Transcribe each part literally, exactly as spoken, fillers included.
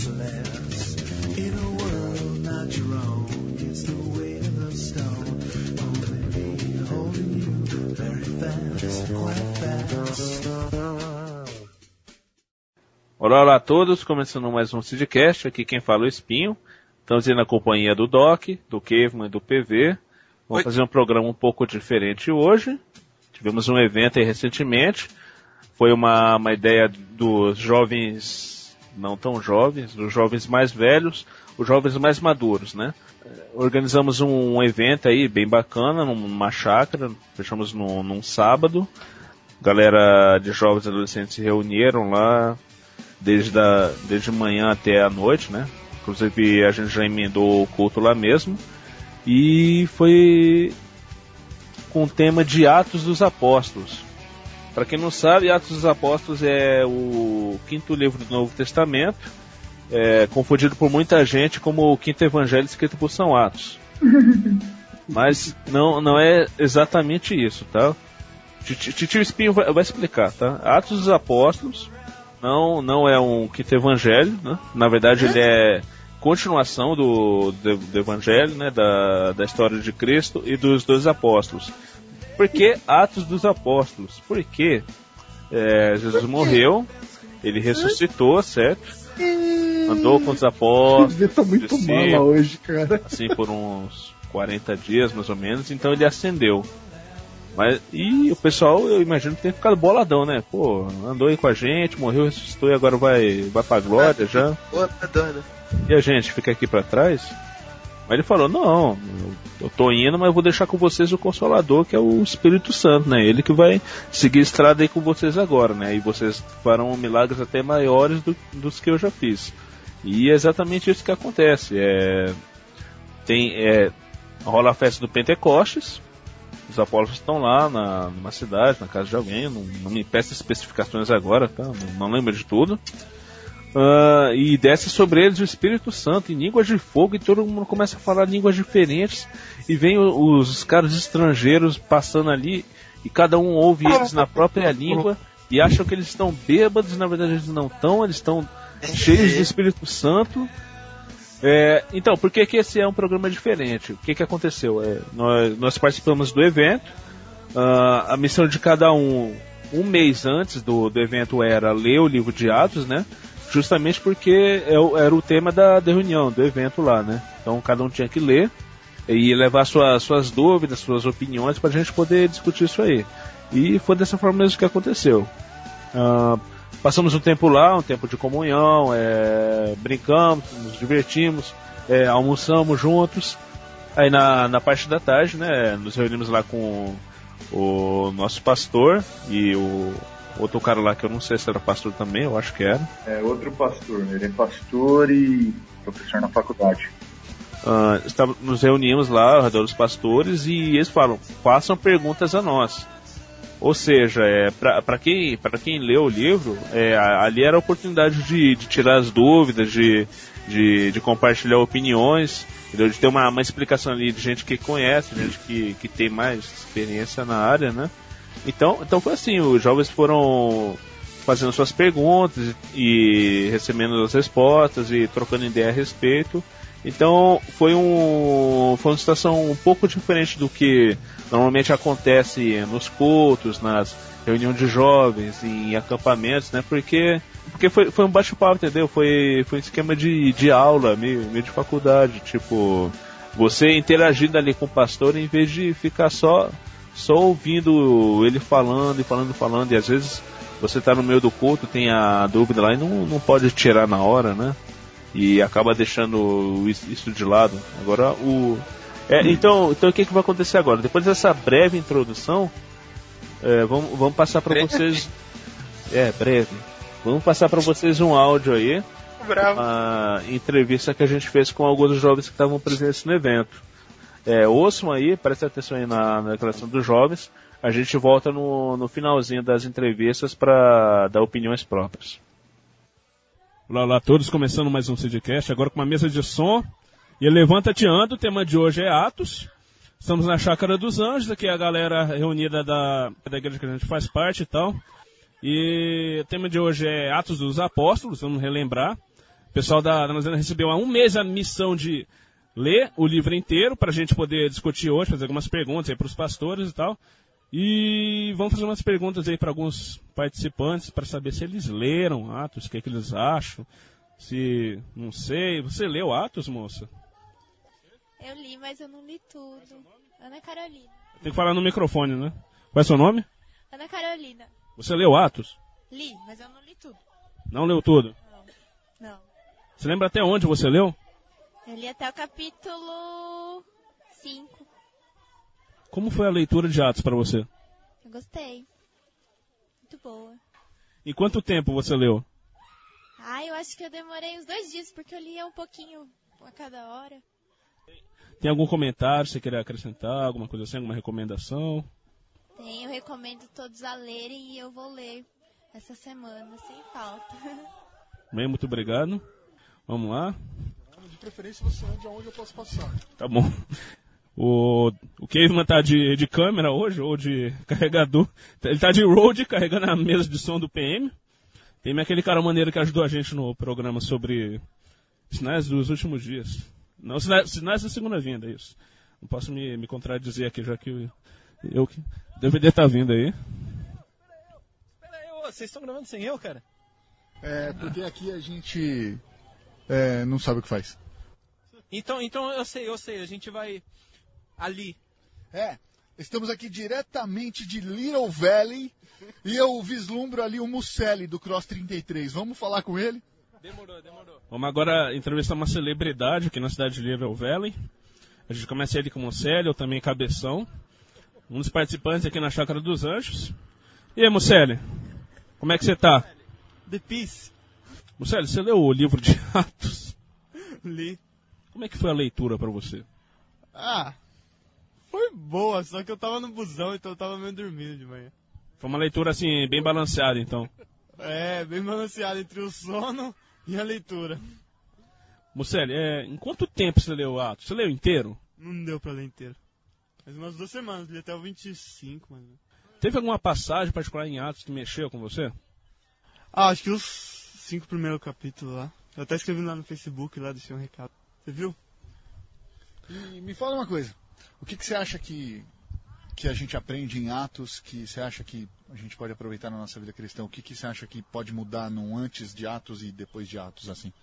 useless in a world not your own. It's the weight of the stone holding me, holding you very fast, quite fast. Olá, olá a todos, começando mais um Sidcast, aqui quem fala é o Espinho. Estamos aí na companhia do Doc, do Caveman e do P V. Vamos Oi. fazer um programa um pouco diferente hoje. Tivemos um evento aí recentemente. Foi uma, uma ideia dos jovens, não tão jovens, dos jovens mais velhos, os jovens mais maduros, né? Organizamos um, um evento aí bem bacana, numa chácara, fechamos no, num sábado. Galera de jovens e adolescentes se reuniram lá desde, a, desde manhã até a noite, né? Inclusive a gente já emendou o culto lá mesmo. E foi com o tema de Atos dos Apóstolos. Para quem não sabe, Atos dos Apóstolos é o quinto livro do Novo Testamento, é confundido por muita gente como o quinto evangelho escrito por São Atos. Mas não, não é exatamente isso, tá? Titio Espinho vai, vai explicar, tá? Atos dos Apóstolos não, não é um quinto evangelho, né? Na verdade ele é continuação do, do, do evangelho, né? Da, da história de Cristo e dos dois apóstolos. Por que Atos dos Apóstolos? Porque é, Jesus morreu, ele ressuscitou, certo? Andou com os apóstolos. Ele tá muito mala hoje, cara. Assim, por uns quarenta dias, mais ou menos. Então ele ascendeu. Mas, e o pessoal, eu imagino que tem ficado boladão, né? Pô, andou aí com a gente, morreu, ressuscitou e agora vai, vai pra glória já. E a gente fica aqui pra trás? Mas ele falou, não, eu tô indo, mas eu vou deixar com vocês o Consolador, que é o Espírito Santo, né? Ele que vai seguir a estrada aí com vocês agora, né? E vocês farão milagres até maiores do, dos que eu já fiz. E é exatamente isso que acontece. É, tem, é, rola a festa do Pentecostes, os apóstolos estão lá na, numa cidade, na casa de alguém, não, não me peça especificações agora, tá? Não, não lembro de tudo. Uh, e desce sobre eles o Espírito Santo em línguas de fogo, e todo mundo começa a falar línguas diferentes, e vem os, os caras estrangeiros passando ali, e cada um ouve eles na própria língua, e acham que eles estão bêbados, e na verdade eles não estão, eles estão cheios do Espírito Santo. É, então, por que, que esse é um programa diferente? O que, que aconteceu? É, nós, nós participamos do evento, uh, a missão de cada um, um mês antes do, do evento era ler o livro de Atos, né? Justamente porque era o tema da, da reunião, do evento lá, né? Então cada um tinha que ler e levar sua, suas dúvidas, suas opiniões para a gente poder discutir isso aí. E foi dessa forma mesmo que aconteceu. Uh, passamos um tempo lá, um tempo de comunhão, é, brincamos, nos divertimos, é, almoçamos juntos. Aí na, na parte da tarde, né, nos reunimos lá com o nosso pastor e o outro cara lá que eu não sei se era pastor também, eu acho que era. É outro pastor, ele é pastor e professor na faculdade. Uh, estava, nos reunimos lá ao redor dos pastores e eles falam, façam perguntas a nós. Ou seja, é, para quem, pra quem leu o livro, é, ali era a oportunidade de, de tirar as dúvidas, de, de, de compartilhar opiniões, entendeu? De ter uma, uma explicação ali de gente que conhece, gente que, que tem mais experiência na área, né? Então, então foi assim, os jovens foram fazendo suas perguntas e recebendo as respostas e trocando ideia a respeito. Então foi, um, foi uma situação um pouco diferente do que normalmente acontece nos cultos, nas reuniões de jovens, em acampamentos, né? Porque, porque foi, foi um bate-papo, entendeu? Foi, foi um esquema de, de aula, meio, meio de faculdade, tipo, você interagindo ali com o pastor em vez de ficar só... só ouvindo ele falando e falando e falando, e às vezes você está no meio do culto, tem a dúvida lá e não, não pode tirar na hora, né? E acaba deixando isso de lado. Agora o... É, então, então o que, que vai acontecer agora? Depois dessa breve introdução, é, vamos, vamos passar para vocês... É, breve. Vamos passar para vocês um áudio aí. Bravo. Uma entrevista que a gente fez com alguns jovens que estavam presentes no evento. É, ouçam aí, prestem atenção aí na, na declaração dos jovens. A gente volta no, no finalzinho das entrevistas para dar opiniões próprias. Olá, olá a todos, começando mais um Sidcast, agora com uma mesa de som. E Levanta-te Ando, o tema de hoje é Atos. Estamos na Chácara dos Anjos, aqui é a galera reunida da, da igreja que a gente faz parte e tal. E o tema de hoje é Atos dos Apóstolos, vamos relembrar. pessoal da Nova Zelândia recebeu há um mês a missão de ler o livro inteiro para a gente poder discutir hoje, fazer algumas perguntas aí para os pastores e tal. E vamos fazer umas perguntas aí para alguns participantes para saber se eles leram Atos, o que, é que eles acham. Se, não sei, você leu Atos, moça? Eu li, mas eu não li tudo. Ana Carolina. Tem que falar no microfone, né? Qual é seu nome? Ana Carolina. Você leu Atos? Li, mas eu não li tudo. Não leu tudo? Não. Não. Você lembra até onde você leu? Eu li até o capítulo cinco. Como foi a leitura de Atos para você? Eu gostei. Muito boa. Em quanto tempo você leu? Ah, eu acho que eu demorei uns dois dias, porque eu lia um pouquinho a cada hora. Tem algum comentário, você quer acrescentar, alguma coisa assim, alguma recomendação? Tem, eu recomendo todos a lerem e eu vou ler essa semana, sem falta. Bem, muito obrigado. Vamos lá. De preferência você ande aonde eu posso passar. Tá bom. O, o Caveman tá de, de câmera hoje, ou de carregador. Ele tá de road, carregando a mesa de som do P M. Tem aquele cara maneiro que ajudou a gente no programa sobre sinais dos últimos dias. Não, sinais, sinais da segunda vinda, isso. Não posso me, me contradizer aqui, já que eu, eu deveria estar vindo aí. Espera aí, ô, vocês estão gravando sem eu, cara? É, porque aqui a gente é, não sabe o que faz. Então, então eu sei, eu sei, a gente vai ali. É, estamos aqui diretamente de Little Valley e eu vislumbro ali o Mucelli do Cross trinta e três. Vamos falar com ele? Demorou, demorou. Vamos agora entrevistar uma celebridade aqui na cidade de Little Valley. A gente começa ele com o Mucelli, eu também Cabeção. Um dos participantes aqui na Chácara dos Anjos. E aí, Mucelli? Como é que você tá? The Peace. Mucelli, você leu o livro de Atos? Li. Como é que foi a leitura pra você? Ah, foi boa, só que eu tava no busão, então eu tava meio dormindo de manhã. Foi uma leitura, assim, bem balanceada, então. É, bem balanceado entre o sono e a leitura. Mucelli, é, em quanto tempo você leu Atos? Você leu inteiro? Não deu pra ler inteiro. Mas umas duas semanas, li até o vinte e cinco, mas... Teve alguma passagem particular em Atos que mexeu com você? Ah, acho que os cinco primeiros capítulos lá. Eu até escrevi lá no Facebook, lá, deixei um recado. Você viu? E me fala uma coisa. O que, que você acha que, que a gente aprende em Atos, que você acha que a gente pode aproveitar na nossa vida cristã? O que, que você acha que pode mudar no antes de Atos e depois de Atos, assim?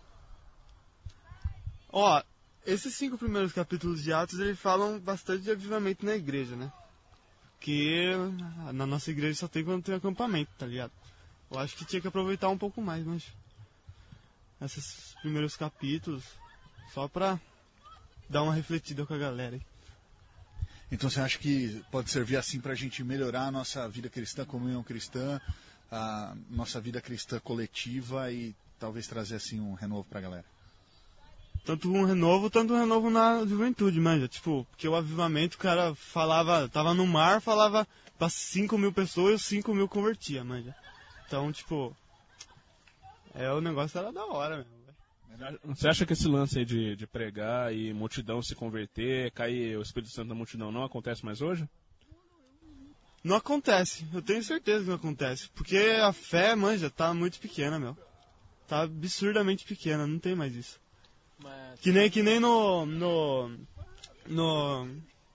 Ó, esses cinco primeiros capítulos de Atos, eles falam bastante de avivamento na igreja, né? Que na nossa igreja só tem quando tem acampamento, tá ligado? Eu acho que tinha que aproveitar um pouco mais, mas... esses primeiros capítulos, só pra dar uma refletida com a galera aí. Então você acha que pode servir assim pra gente melhorar a nossa vida cristã, comunhão cristã, a nossa vida cristã coletiva e talvez trazer assim um renovo pra galera? Tanto um renovo, tanto um renovo na juventude, manja. Tipo, porque o avivamento, o cara falava, tava no mar, falava pra cinco mil pessoas e cinco mil convertia, manja. Então, tipo, é, o negócio era da hora mesmo. Você acha que esse lance aí de, de pregar e multidão se converter, cair o Espírito Santo na multidão, não acontece mais hoje? Não acontece, eu tenho certeza que não acontece. Porque a fé, manja, tá muito pequena, meu. Tá absurdamente pequena, não tem mais isso. Mas... Que nem, que nem no... no... no...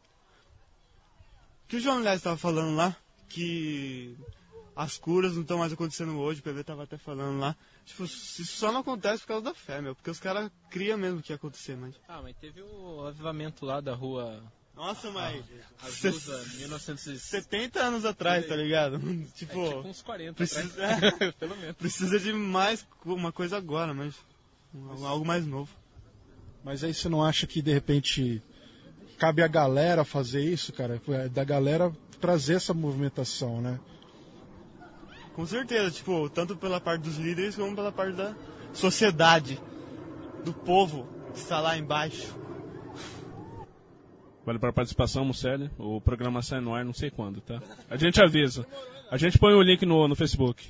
que o João Lés estava falando lá, que as curas não estão mais acontecendo hoje, o P V estava até falando lá. Tipo, isso só não acontece por causa da fé, meu, porque os caras criam mesmo que ia acontecer, mas... Ah, mas teve o avivamento lá da rua... Nossa, mas... Azusa, mil novecentos e setenta anos atrás, tá ligado? Tipo... É, tipo uns quarenta precisa... atrás, pelo menos. Precisa de mais uma coisa agora, mas... algo mais novo. Mas aí você não acha que, de repente, cabe a galera fazer isso, cara? Da galera trazer essa movimentação, né? Com certeza, tipo, tanto pela parte dos líderes como pela parte da sociedade, do povo que está lá embaixo. Vale para a participação, Mucelli. O programa sai no ar não sei quando, tá? A gente avisa. A gente põe o link no, no Facebook.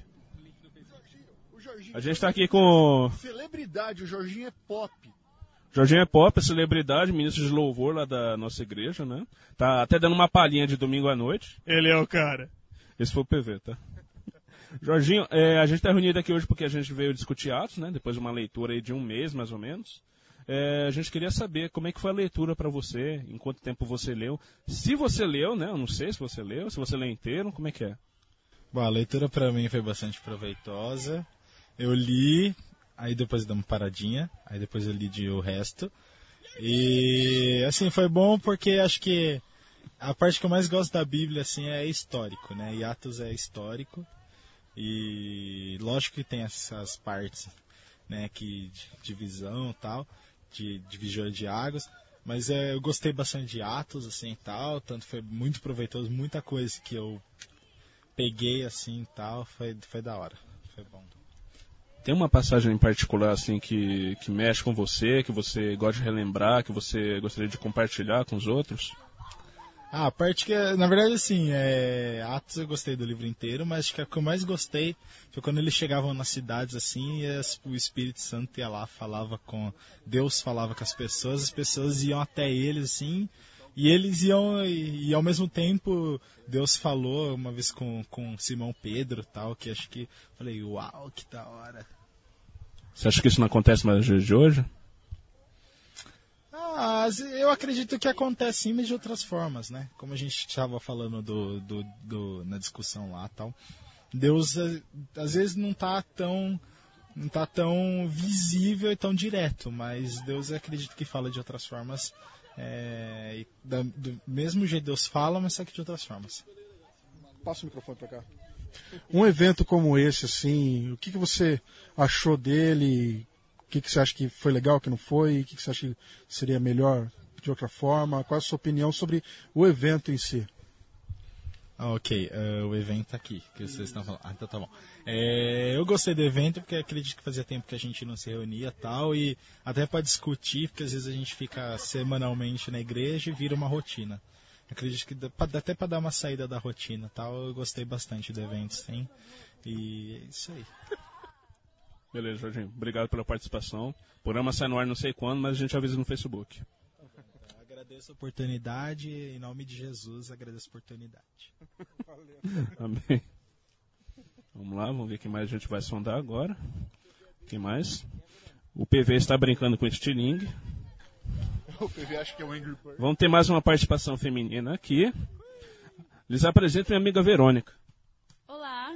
A gente tá aqui com... celebridade, o Jorginho é pop. Jorginho é pop, é celebridade, ministro de louvor lá da nossa igreja, né? Tá até dando uma palhinha de domingo à noite. Ele é o cara. Esse foi o P V, tá? Jorginho, é, a gente está reunido aqui hoje porque a gente veio discutir Atos, né? Depois de uma leitura aí de um mês, mais ou menos. É, a gente queria saber como é que foi a leitura para você, em quanto tempo você leu. Se você leu, né? Eu não sei se você leu, se você leu inteiro, como é que é? Bom, a leitura para mim foi bastante proveitosa. Eu li, aí depois dei uma paradinha, aí depois eu li de o resto. E assim, foi bom porque acho que a parte que eu mais gosto da Bíblia assim é histórico, né? E Atos é histórico. E lógico que tem essas partes, né, que de divisão e tal, de divisor de águas, mas é, eu gostei bastante de Atos assim e tal, tanto foi muito proveitoso, muita coisa que eu peguei assim e tal, foi, foi da hora, foi bom. Tem uma passagem em particular assim que, que mexe com você, que você gosta de relembrar, que você gostaria de compartilhar com os outros? Ah, a parte que, na verdade, assim, é, Atos eu gostei do livro inteiro, mas acho que a que eu mais gostei foi quando eles chegavam nas cidades, assim, e as, o Espírito Santo ia lá, falava com, Deus falava com as pessoas, as pessoas iam até eles, assim, e eles iam, e, e ao mesmo tempo, Deus falou uma vez com, com Simão Pedro, tal, que acho que, falei, uau, que da hora. Você acha que isso não acontece mais nos dias de hoje? Ah, eu acredito que acontece sim, mas de outras formas, né? Como a gente estava falando do, do, do, na discussão lá, tal. Deus às vezes não está tão não tá tão visível e tão direto, mas Deus acredito que fala de outras formas. É, da, do mesmo jeito Deus fala, mas só que de outras formas. Passa o microfone para cá. Um evento como esse, assim, o que, que você achou dele? O que, que você acha que foi legal, o que não foi? O que, que você acha que seria melhor de outra forma? Qual é a sua opinião sobre o evento em si? Ah, ok, uh, o evento aqui, que vocês estão falando. Ah, então tá bom. É, eu gostei do evento porque acredito que fazia tempo que a gente não se reunia e tal, e até para discutir, porque às vezes a gente fica semanalmente na igreja e vira uma rotina. Acredito que dá, até para dar uma saída da rotina e tal, eu gostei bastante do evento, sim. E é isso aí. Beleza, Jorginho. Obrigado pela participação. O programa sai no ar não sei quando, mas a gente avisa no Facebook. Agradeço a oportunidade, em nome de Jesus, agradeço a oportunidade. Valeu. Amém. Vamos lá, vamos ver quem mais a gente vai sondar agora. Quem mais? O P V está brincando com estilingue. O P V acha que é o Angry Bird. Vamos ter mais uma participação feminina aqui. Lhes apresento minha amiga Verônica. Olá.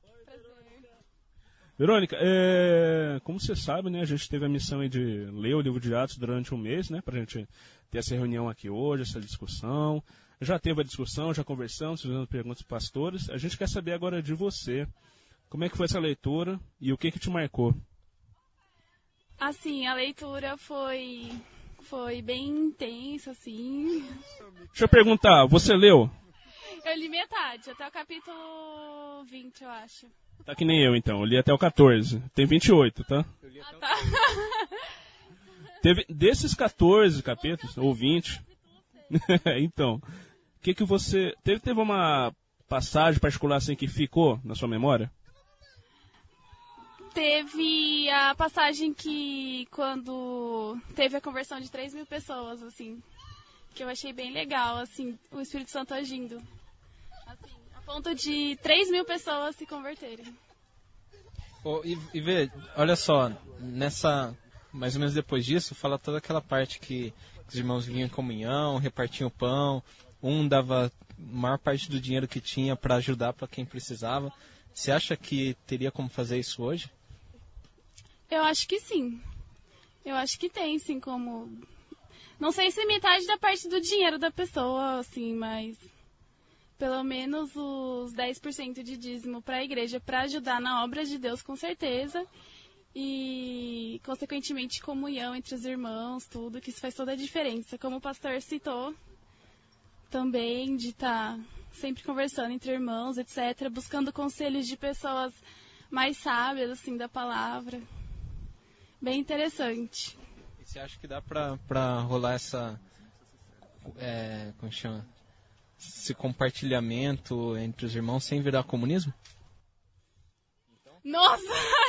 Verônica, é, como você sabe, né, a gente teve a missão aí de ler o livro de Atos durante um mês, né, pra gente ter essa reunião aqui hoje, essa discussão. Já teve a discussão, já conversamos, fizemos perguntas para os pastores. A gente quer saber agora de você. Como é que foi essa leitura e o que que te marcou? Assim, a leitura foi, foi bem intensa, assim. Deixa eu perguntar, você leu? Eu li metade, até o capítulo vinte, eu acho. Tá que nem eu, então. Eu li até o quatorze. Tem vinte e oito, tá? Ah, tá. Teve, desses quatorze capítulos, ou vinte, então, o que que você... Teve, teve uma passagem particular assim que ficou na sua memória? Teve a passagem que, quando teve a conversão de três mil pessoas, assim, que eu achei bem legal, assim, o Espírito Santo agindo. Assim, a ponto de três mil pessoas se converterem. Oh, e, e vê, olha só, nessa, mais ou menos depois disso, fala toda aquela parte que os irmãos vinham em comunhão, repartiam o pão, um dava a maior parte do dinheiro que tinha para ajudar para quem precisava. Você acha que teria como fazer isso hoje? Eu acho que sim. Eu acho que tem, sim, como... Não sei se metade da parte do dinheiro da pessoa, assim, mas... Pelo menos os dez por cento de dízimo para a igreja, para ajudar na obra de Deus, com certeza. E, consequentemente, comunhão entre os irmãos, tudo, que isso faz toda a diferença. Como o pastor citou, também, de estar sempre conversando entre irmãos, etcétera. Buscando conselhos de pessoas mais sábias, assim, da palavra. Bem interessante. E você acha que dá pra, pra rolar essa... É, como chama? Esse compartilhamento entre os irmãos sem virar comunismo? Nossa!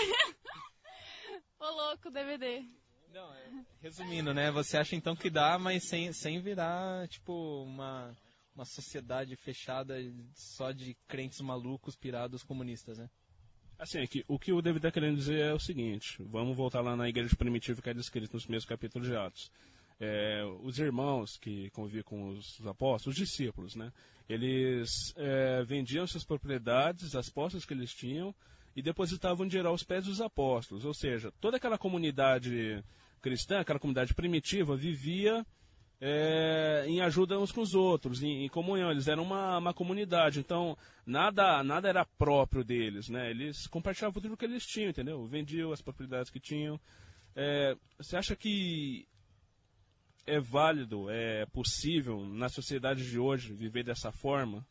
Ô louco, D V D. Não, é, resumindo, né? Você acha então que dá, mas sem, sem virar, tipo, uma, uma sociedade fechada só de crentes malucos, pirados, comunistas, né? Assim, é que, o que o David está querendo dizer é o seguinte, vamos voltar lá na igreja primitiva que é descrito nos primeiros capítulos de Atos. É, os irmãos que conviviam com os apóstolos, os discípulos, né? Eles é, vendiam suas propriedades, as posses que eles tinham, e depositavam dinheiro aos pés dos apóstolos. Ou seja, toda aquela comunidade cristã, aquela comunidade primitiva, vivia é, em ajuda uns com os outros, em, em comunhão. Eles eram uma, uma comunidade, então nada, nada era próprio deles, né? Eles compartilhavam tudo o que eles tinham, entendeu? Vendiam as propriedades que tinham. É, você acha que é válido, é possível na sociedade de hoje viver dessa forma?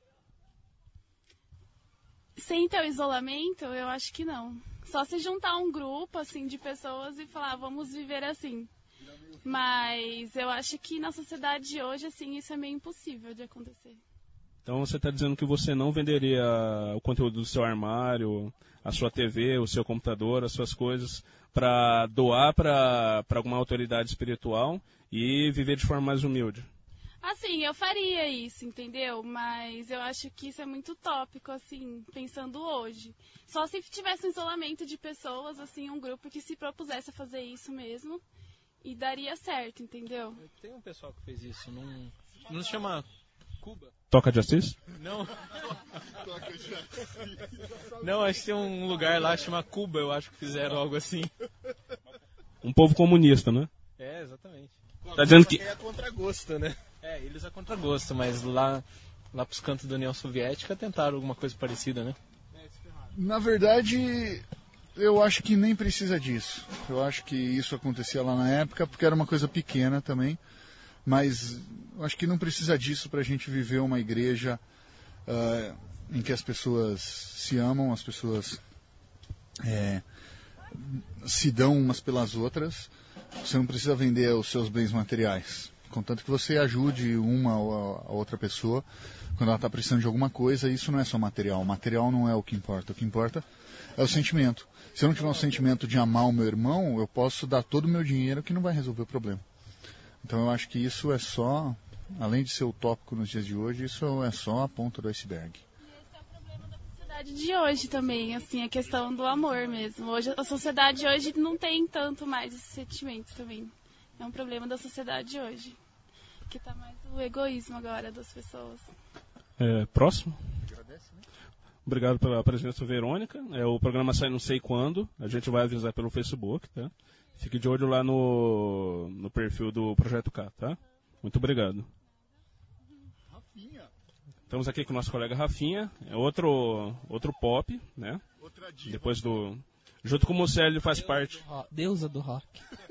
Sem ter o isolamento, eu acho que não. Só se juntar um grupo assim de pessoas e falar, vamos viver assim. Mas eu acho que na sociedade de hoje, assim, isso é meio impossível de acontecer. Então você está dizendo que você não venderia o conteúdo do seu armário, a sua T V, o seu computador, as suas coisas, para doar para alguma autoridade espiritual e viver de forma mais humilde? Assim, eu faria isso, entendeu? Mas eu acho que isso é muito utópico, assim, pensando hoje. Só se tivesse um isolamento de pessoas, assim, um grupo que se propusesse a fazer isso mesmo, e daria certo, entendeu? Tem um pessoal que fez isso, não, não se chama Cuba? Toca de Assis? Não. Não, acho que tem um lugar lá que chama Cuba, eu acho que fizeram algo assim. Um povo comunista, né? É, exatamente. Tá dizendo que... É a contragosto, né? É, eles a contragosto, mas lá, lá pros cantos da União Soviética tentaram alguma coisa parecida, né? Na verdade, eu acho que nem precisa disso. Eu acho que isso acontecia lá na época porque era uma coisa pequena também. Mas eu acho que não precisa disso para a gente viver uma igreja uh, em que as pessoas se amam, as pessoas é, se dão umas pelas outras. Você não precisa vender os seus bens materiais. Contanto que você ajude uma ou a outra pessoa quando ela está precisando de alguma coisa. Isso não é só material. O material não é o que importa. O que importa é o sentimento. Se eu não tiver um sentimento de amar o meu irmão, eu posso dar todo o meu dinheiro que não vai resolver o problema. Então eu acho que isso é só, além de ser utópico nos dias de hoje, isso é só a ponta do iceberg. sociedade de hoje também, assim, a questão do amor mesmo. Hoje, a sociedade hoje não tem tanto mais esses sentimentos também. É um problema da sociedade de hoje. Que tá mais o egoísmo agora das pessoas. É, próximo. Obrigado pela presença, Verônica. É, o programa sai não sei quando. A gente vai avisar pelo Facebook, tá? Fique de olho lá no, no perfil do Projeto K, tá? Muito obrigado. Rafinha. Estamos aqui com o nosso colega Rafinha. É outro, outro pop, né? Outra diva. Depois do... Junto com o Musselli, ele faz parte... Deusa do rock.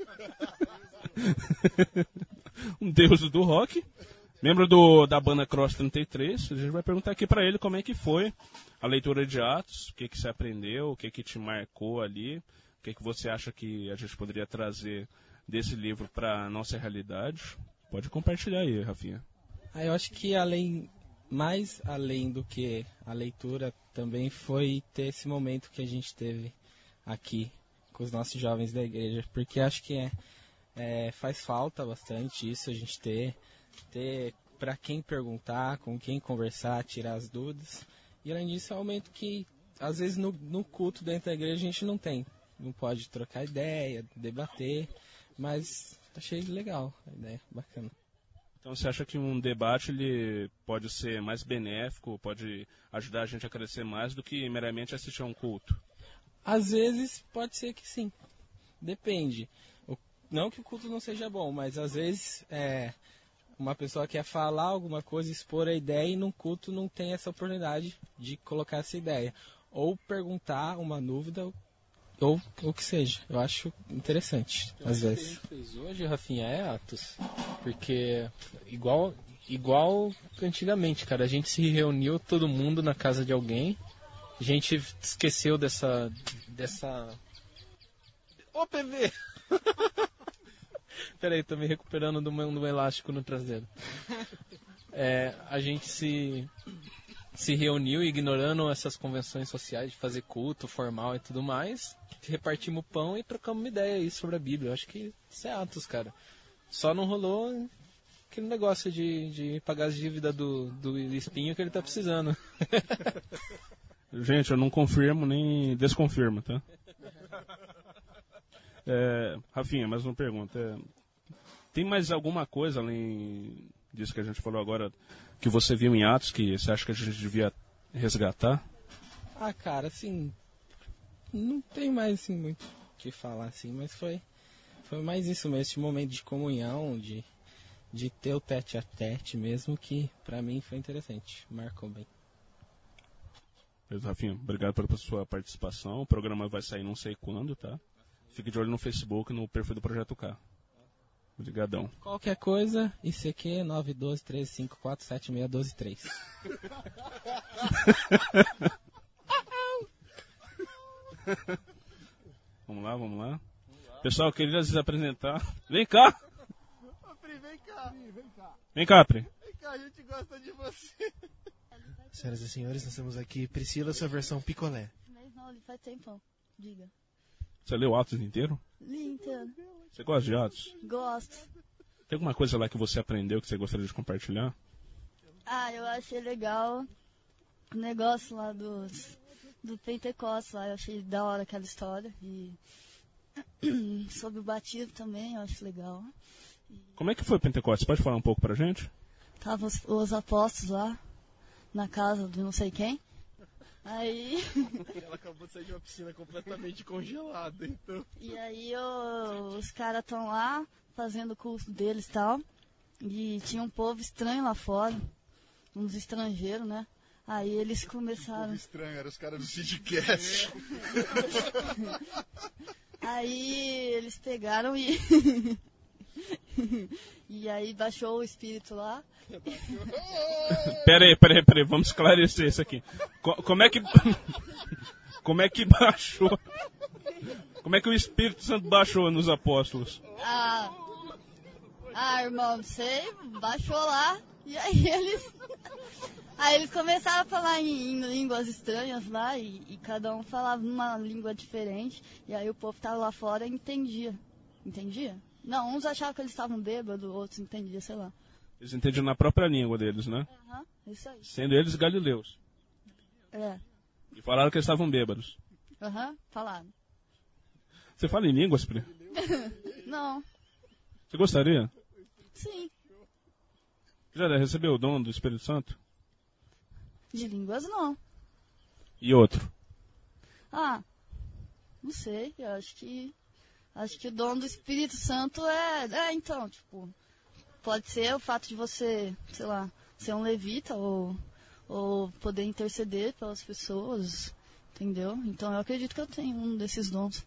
Um deus do rock. Membro do, da banda Cross trinta e três. A gente vai perguntar aqui pra ele como é que foi a leitura de Atos, o que que você aprendeu, o que que te marcou ali, o que que você acha que a gente poderia trazer desse livro pra nossa realidade. Pode compartilhar aí, Rafinha. Ah, eu acho que além, mais além do que a leitura, também foi ter esse momento que a gente teve aqui com os nossos jovens da igreja, porque acho que é, é, faz falta bastante isso, a gente ter, ter para quem perguntar, com quem conversar, tirar as dúvidas. E além disso, é um momento que às vezes no, no culto dentro da igreja a gente não tem, não pode trocar ideia, debater, mas achei legal a ideia, bacana. Então você acha que um debate ele pode ser mais benéfico, pode ajudar a gente a crescer mais do que meramente assistir a um culto? Às vezes pode ser que sim, depende. O, não que o culto não seja bom, mas às vezes é, uma pessoa quer falar alguma coisa, expor a ideia e num culto não tem essa oportunidade de colocar essa ideia. Ou perguntar uma dúvida, ou o que seja. Eu acho interessante, às vezes. O que a gente fez hoje, Rafinha, é Atos. Porque igual, igual antigamente, cara, a gente se reuniu todo mundo na casa de alguém. A gente esqueceu dessa... dessa... Ô, P V! Peraí, tô me recuperando do meu, do meu elástico no traseiro. É, a gente se, se reuniu ignorando essas convenções sociais de fazer culto formal e tudo mais. Repartimos pão e trocamos uma ideia aí sobre a Bíblia. Eu acho que isso é Atos, cara. Só não rolou aquele negócio de, de pagar as dívidas do, do espinho que ele tá precisando. Gente, eu não confirmo nem desconfirmo, tá? É, Rafinha, mais uma pergunta. É, tem mais alguma coisa além disso que a gente falou agora que você viu em Atos que você acha que a gente devia resgatar? Ah, cara, assim, não tem mais assim, muito o que falar, assim, mas foi, foi mais isso mesmo, esse momento de comunhão, de, de ter o tete a tete mesmo, que pra mim foi interessante, marcou bem. Rafinha, obrigado pela sua participação. O programa vai sair não sei quando, tá? Fique de olho no Facebook, no perfil do Projeto K. Obrigadão. Qualquer coisa, I C Q nove um dois, três cinco quatro, sete seis um dois três. Vamos lá, vamos lá. Pessoal, eu queria se apresentar. Vem cá! Ô, Pri, vem cá. Vem cá. Vem cá, Pri. Vem cá, a gente gosta de você. Senhoras e senhores, nós temos aqui Priscila, sua versão picolé. Mas não, faz tempão. Diga. Você leu Atos inteiro? Li inteiro. Você gosta de Atos? Gosto. Tem alguma coisa lá que você aprendeu que você gostaria de compartilhar? Ah, eu achei legal o negócio lá dos, do Pentecostes lá. Eu achei da hora aquela história. E sobre o batismo também, eu acho legal. Como é que foi o Pentecostes? Pode falar um pouco pra gente? Tava os, os apóstolos lá, na casa de não sei quem. Aí... Ela acabou de sair de uma piscina completamente congelada, então... E aí o, os caras estão lá, fazendo o culto deles e tal. E tinha um povo estranho lá fora, uns estrangeiros, né? Aí eles começaram... Um povo estranho, eram os caras do Sidcast. Aí eles pegaram e... E aí baixou o espírito lá. Pera aí, pera aí, pera aí, vamos esclarecer isso aqui. Co- como é que... Como é que baixou? Como é que o Espírito Santo baixou nos apóstolos? Ah, ah irmão, não sei, baixou lá. E aí eles... Aí eles começaram a falar em, em línguas estranhas lá. E, e cada um falava uma língua diferente. E aí o povo tava lá fora e entendia. Entendia? Não, uns achavam que eles estavam bêbados, outros entendiam, sei lá. Eles entendiam na própria língua deles, né? Aham, uhum, isso aí. Sendo eles galileus. É. E falaram que eles estavam bêbados. Aham, uhum, falaram. Você fala em línguas, Pri? Não. Você gostaria? Sim. Já recebeu o dom do Espírito Santo? De línguas, não. E outro? Ah, não sei, eu acho que... Acho que o dom do Espírito Santo é... É, então, tipo... Pode ser o fato de você, sei lá, ser um levita ou, ou poder interceder pelas pessoas, entendeu? Então eu acredito que eu tenho um desses dons.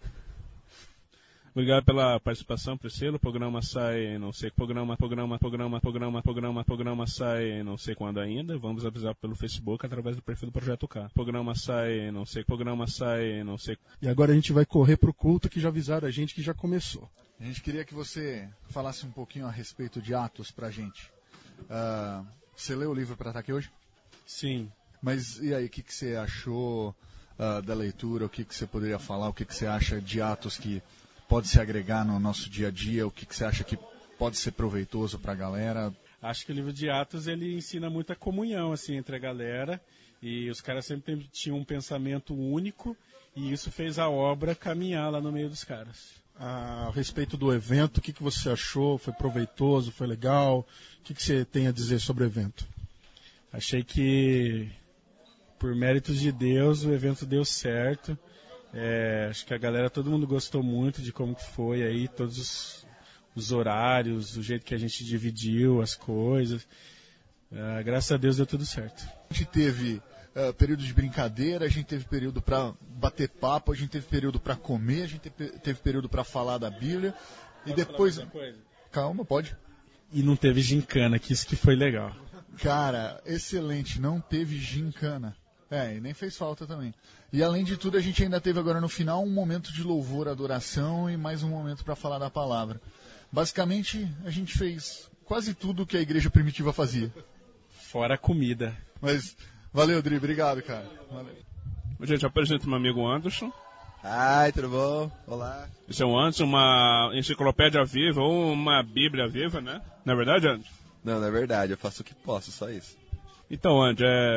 Obrigado pela participação, Priscila. O programa sai, não sei, programa, programa, programa, programa, programa, programa sai, não sei quando ainda. Vamos avisar pelo Facebook através do perfil do Projeto K. Programa sai, não sei, programa sai, não sei. E agora a gente vai correr pro culto que já avisaram a gente que já começou. A gente queria que você falasse um pouquinho a respeito de Atos pra gente. Uh, você leu o livro para estar aqui hoje? Sim. Mas e aí, o que, que você achou uh, da leitura? O que, que você poderia falar? O que, que você acha de Atos que pode se agregar no nosso dia a dia? O que, que você acha que pode ser proveitoso para a galera? Acho que o livro de Atos ele ensina muita comunhão assim, entre a galera. E os caras sempre tinham um pensamento único. E isso fez a obra caminhar lá no meio dos caras. A respeito do evento, o que, que você achou? Foi proveitoso? Foi legal? O que, que você tem a dizer sobre o evento? Achei que, por méritos de Deus, o evento deu certo. É, acho que a galera, todo mundo gostou muito de como que foi aí, todos os, os horários, o jeito que a gente dividiu as coisas. É, graças a Deus deu tudo certo. A gente teve uh, período de brincadeira, a gente teve período para bater papo, a gente teve período para comer, a gente teve, teve período para falar da Bíblia. Posso e depois... falar outra coisa? Calma, pode. E não teve gincana, que isso que foi legal. Cara, excelente, não teve gincana. É, e nem fez falta também. E além de tudo, a gente ainda teve agora no final um momento de louvor, adoração e mais um momento para falar da palavra. Basicamente, a gente fez quase tudo que a igreja primitiva fazia. Fora a comida. Mas, valeu, Dri, obrigado, cara. Valeu. Gente, apresento meu amigo Anderson. Ai, tudo bom? Olá. Esse é o Anderson, uma enciclopédia viva ou uma bíblia viva, né? Não é verdade, Anderson? Não, não é verdade, eu faço o que posso, só isso. Então, Anderson, é...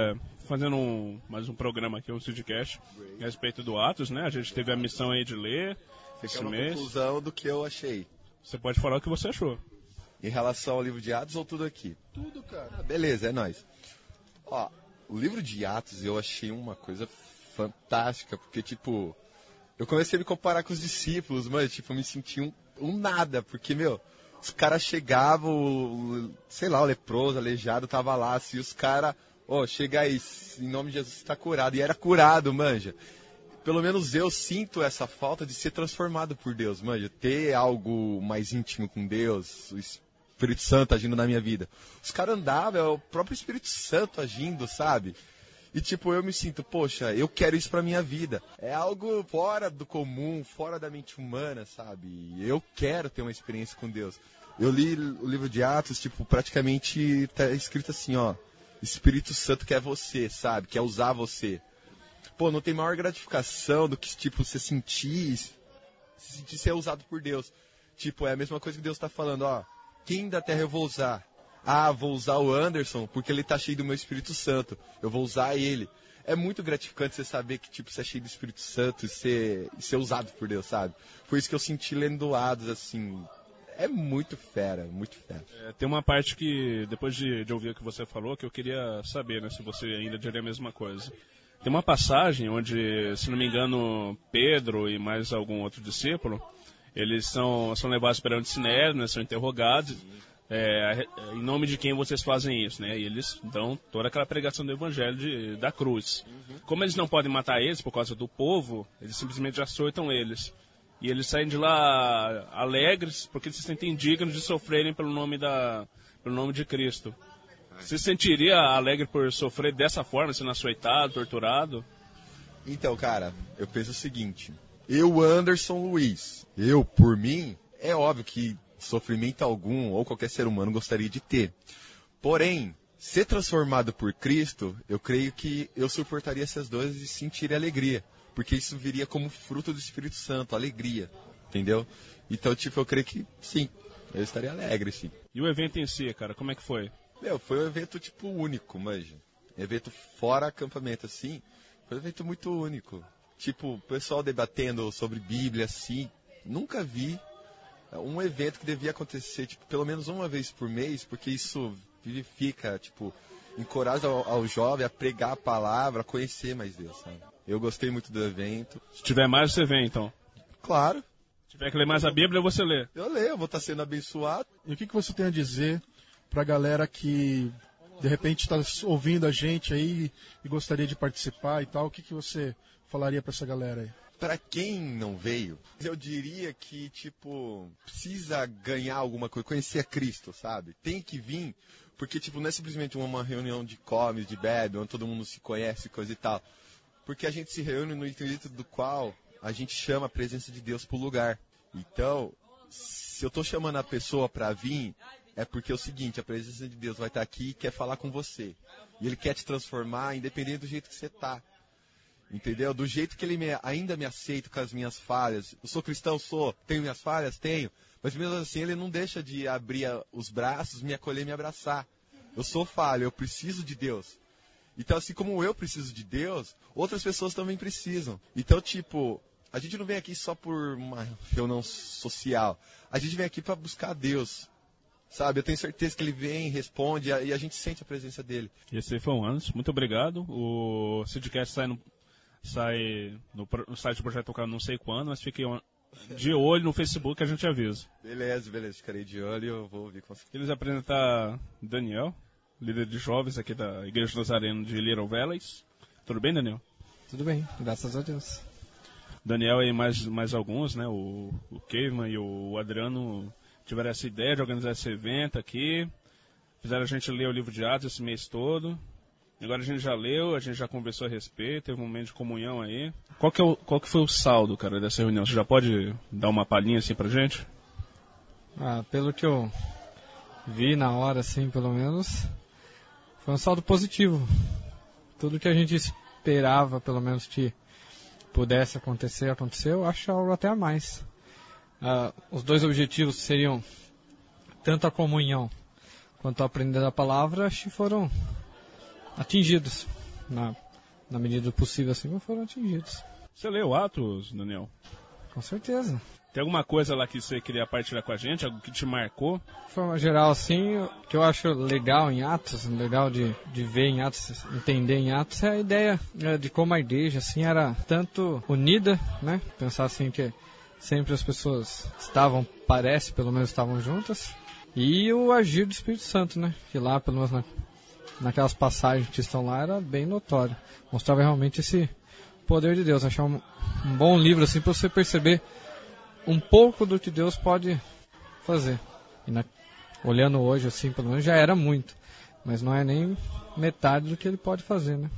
fazendo um, mais um programa aqui, um Sidcast, a respeito do Atos, né? A gente teve a missão aí de ler esse Fica uma mês. conclusão do que eu achei. Você pode falar o que você achou. Em relação ao livro de Atos ou tudo aqui? Tudo, cara. Ah, beleza, é nóis. Ó, o livro de Atos eu achei uma coisa fantástica, porque, tipo, eu comecei a me comparar com os discípulos, mas, tipo, eu me senti um, um nada, porque, meu, os caras chegavam, o, sei lá, o leproso, aleijado, tava lá, assim, os caras, ó, oh, chega aí, em nome de Jesus, você tá curado, e era curado, manja. Pelo menos eu sinto essa falta de ser transformado por Deus, manja, ter algo mais íntimo com Deus, o Espírito Santo agindo na minha vida. Os caras andavam, é o próprio Espírito Santo agindo, sabe? E tipo, eu me sinto, poxa, eu quero isso pra minha vida. É algo fora do comum, fora da mente humana, sabe? Eu quero ter uma experiência com Deus. Eu li o livro de Atos, tipo, praticamente tá escrito assim, ó. Espírito Santo quer você, sabe? Quer usar você. Pô, não tem maior gratificação do que, tipo, você sentir, se sentir ser usado por Deus. Tipo, é a mesma coisa que Deus tá falando, ó. Quem da terra eu vou usar? Ah, vou usar o Anderson porque ele tá cheio do meu Espírito Santo. Eu vou usar ele. É muito gratificante você saber que, tipo, você é cheio do Espírito Santo e ser, e ser usado por Deus, sabe? Foi isso que eu senti lendo Atos, assim. É muito fera, muito fera. É, tem uma parte que, depois de, de ouvir o que você falou, que eu queria saber, né, se você ainda diria a mesma coisa. Tem uma passagem onde, se não me engano, Pedro e mais algum outro discípulo, eles são, são levados perante o Sinédrio, né, são interrogados. É, em nome de quem vocês fazem isso, né? E eles dão toda aquela pregação do evangelho de, da cruz. Uhum. Como eles não podem matar eles por causa do povo, eles simplesmente açoitam eles. E eles saem de lá alegres porque eles se sentem dignos de sofrerem pelo nome, da, pelo nome de Cristo. Você se sentiria alegre por sofrer dessa forma, sendo açoitado, torturado? Então, cara, eu penso o seguinte. Eu, Anderson Luiz, eu, por mim, é óbvio que sofrimento algum, ou qualquer ser humano gostaria de ter. Porém, ser transformado por Cristo, eu creio que eu suportaria essas dores e sentiria alegria. Porque isso viria como fruto do Espírito Santo, alegria. Entendeu? Então, tipo, eu creio que sim, eu estaria alegre, sim. E o evento em si, cara, como é que foi? Meu, foi um evento, tipo, único, manja. Evento fora acampamento, assim, foi um evento muito único. Tipo, o pessoal debatendo sobre Bíblia, assim, nunca vi um evento que devia acontecer, tipo, pelo menos uma vez por mês, porque isso vivifica, tipo, encoraja ao, ao jovem a pregar a palavra, a conhecer mais Deus, sabe? Eu gostei muito do evento. Se tiver mais, você vem, então? Claro. Se tiver que ler mais a Bíblia, você lê. Eu leio, eu vou estar sendo abençoado. E o que, que você tem a dizer pra galera que, de repente, está ouvindo a gente aí e gostaria de participar e tal? O que, que você falaria pra essa galera aí? Pra quem não veio, eu diria que, tipo, precisa ganhar alguma coisa, conhecer a Cristo, sabe? Tem que vir, porque, tipo, não é simplesmente uma reunião de come, de bebe, onde todo mundo se conhece, coisa e tal. Porque a gente se reúne no intuito do qual a gente chama a presença de Deus pro lugar. Então, se eu tô chamando a pessoa pra vir, é porque é o seguinte, a presença de Deus vai estar aqui e quer falar com você. E Ele quer te transformar, independente do jeito que você tá. Entendeu? Do jeito que ele me, ainda me aceita com as minhas falhas. Eu sou cristão, sou. Tenho minhas falhas? Tenho. Mas mesmo assim ele não deixa de abrir os braços, me acolher e me abraçar. Eu sou falho, eu preciso de Deus. Então assim como eu preciso de Deus, outras pessoas também precisam. Então tipo, a gente não vem aqui só por uma reunião social. A gente vem aqui para buscar Deus. Sabe, eu tenho certeza que ele vem, responde e a gente sente a presença dele. Esse foi o Anderson. Muito obrigado. O Sidcast sai no... Sai no, no site do Projeto Tocar não sei quando, mas fiquem de olho no Facebook que a gente avisa. Beleza, beleza. Ficarei de olho e eu vou ouvir com você. Eles apresentar Daniel, líder de jovens aqui da Igreja Nazareno de Little Valleys. Tudo bem, Daniel? Tudo bem, graças a Deus. Daniel e mais, mais alguns, né? O, o Kevin e o Adriano tiveram essa ideia de organizar esse evento aqui. Fizeram a gente ler o livro de Atos esse mês todo. Agora a gente já leu, a gente já conversou a respeito, teve um momento de comunhão aí. Qual que, é o, qual que foi o saldo, cara, dessa reunião? Você já pode dar uma palhinha assim pra gente? Ah, pelo que eu vi na hora, assim, pelo menos, foi um saldo positivo. Tudo que a gente esperava, pelo menos, que pudesse acontecer, aconteceu, acho algo até a mais. Ah, os dois objetivos seriam tanto a comunhão quanto a aprender a palavra, acho que foram atingidos. na, na medida do possível assim, mas foram atingidos. Você leu Atos, Daniel? Com certeza. Tem alguma coisa lá que você queria partilhar com a gente, algo que te marcou? De forma geral, assim, o que eu acho legal em Atos, legal de, de ver em Atos, entender em Atos, é a ideia é, de como a igreja, assim, era tanto unida, né? Pensar assim que sempre as pessoas estavam, parece, pelo menos estavam juntas, e o agir do Espírito Santo, né? Que lá, pelo menos na, naquelas passagens que estão lá, era bem notório. Mostrava realmente esse poder de Deus. Achar um, um bom livro, assim, para você perceber um pouco do que Deus pode fazer. E na, olhando hoje, assim, pelo menos já era muito. Mas não é nem metade do que ele pode fazer, né?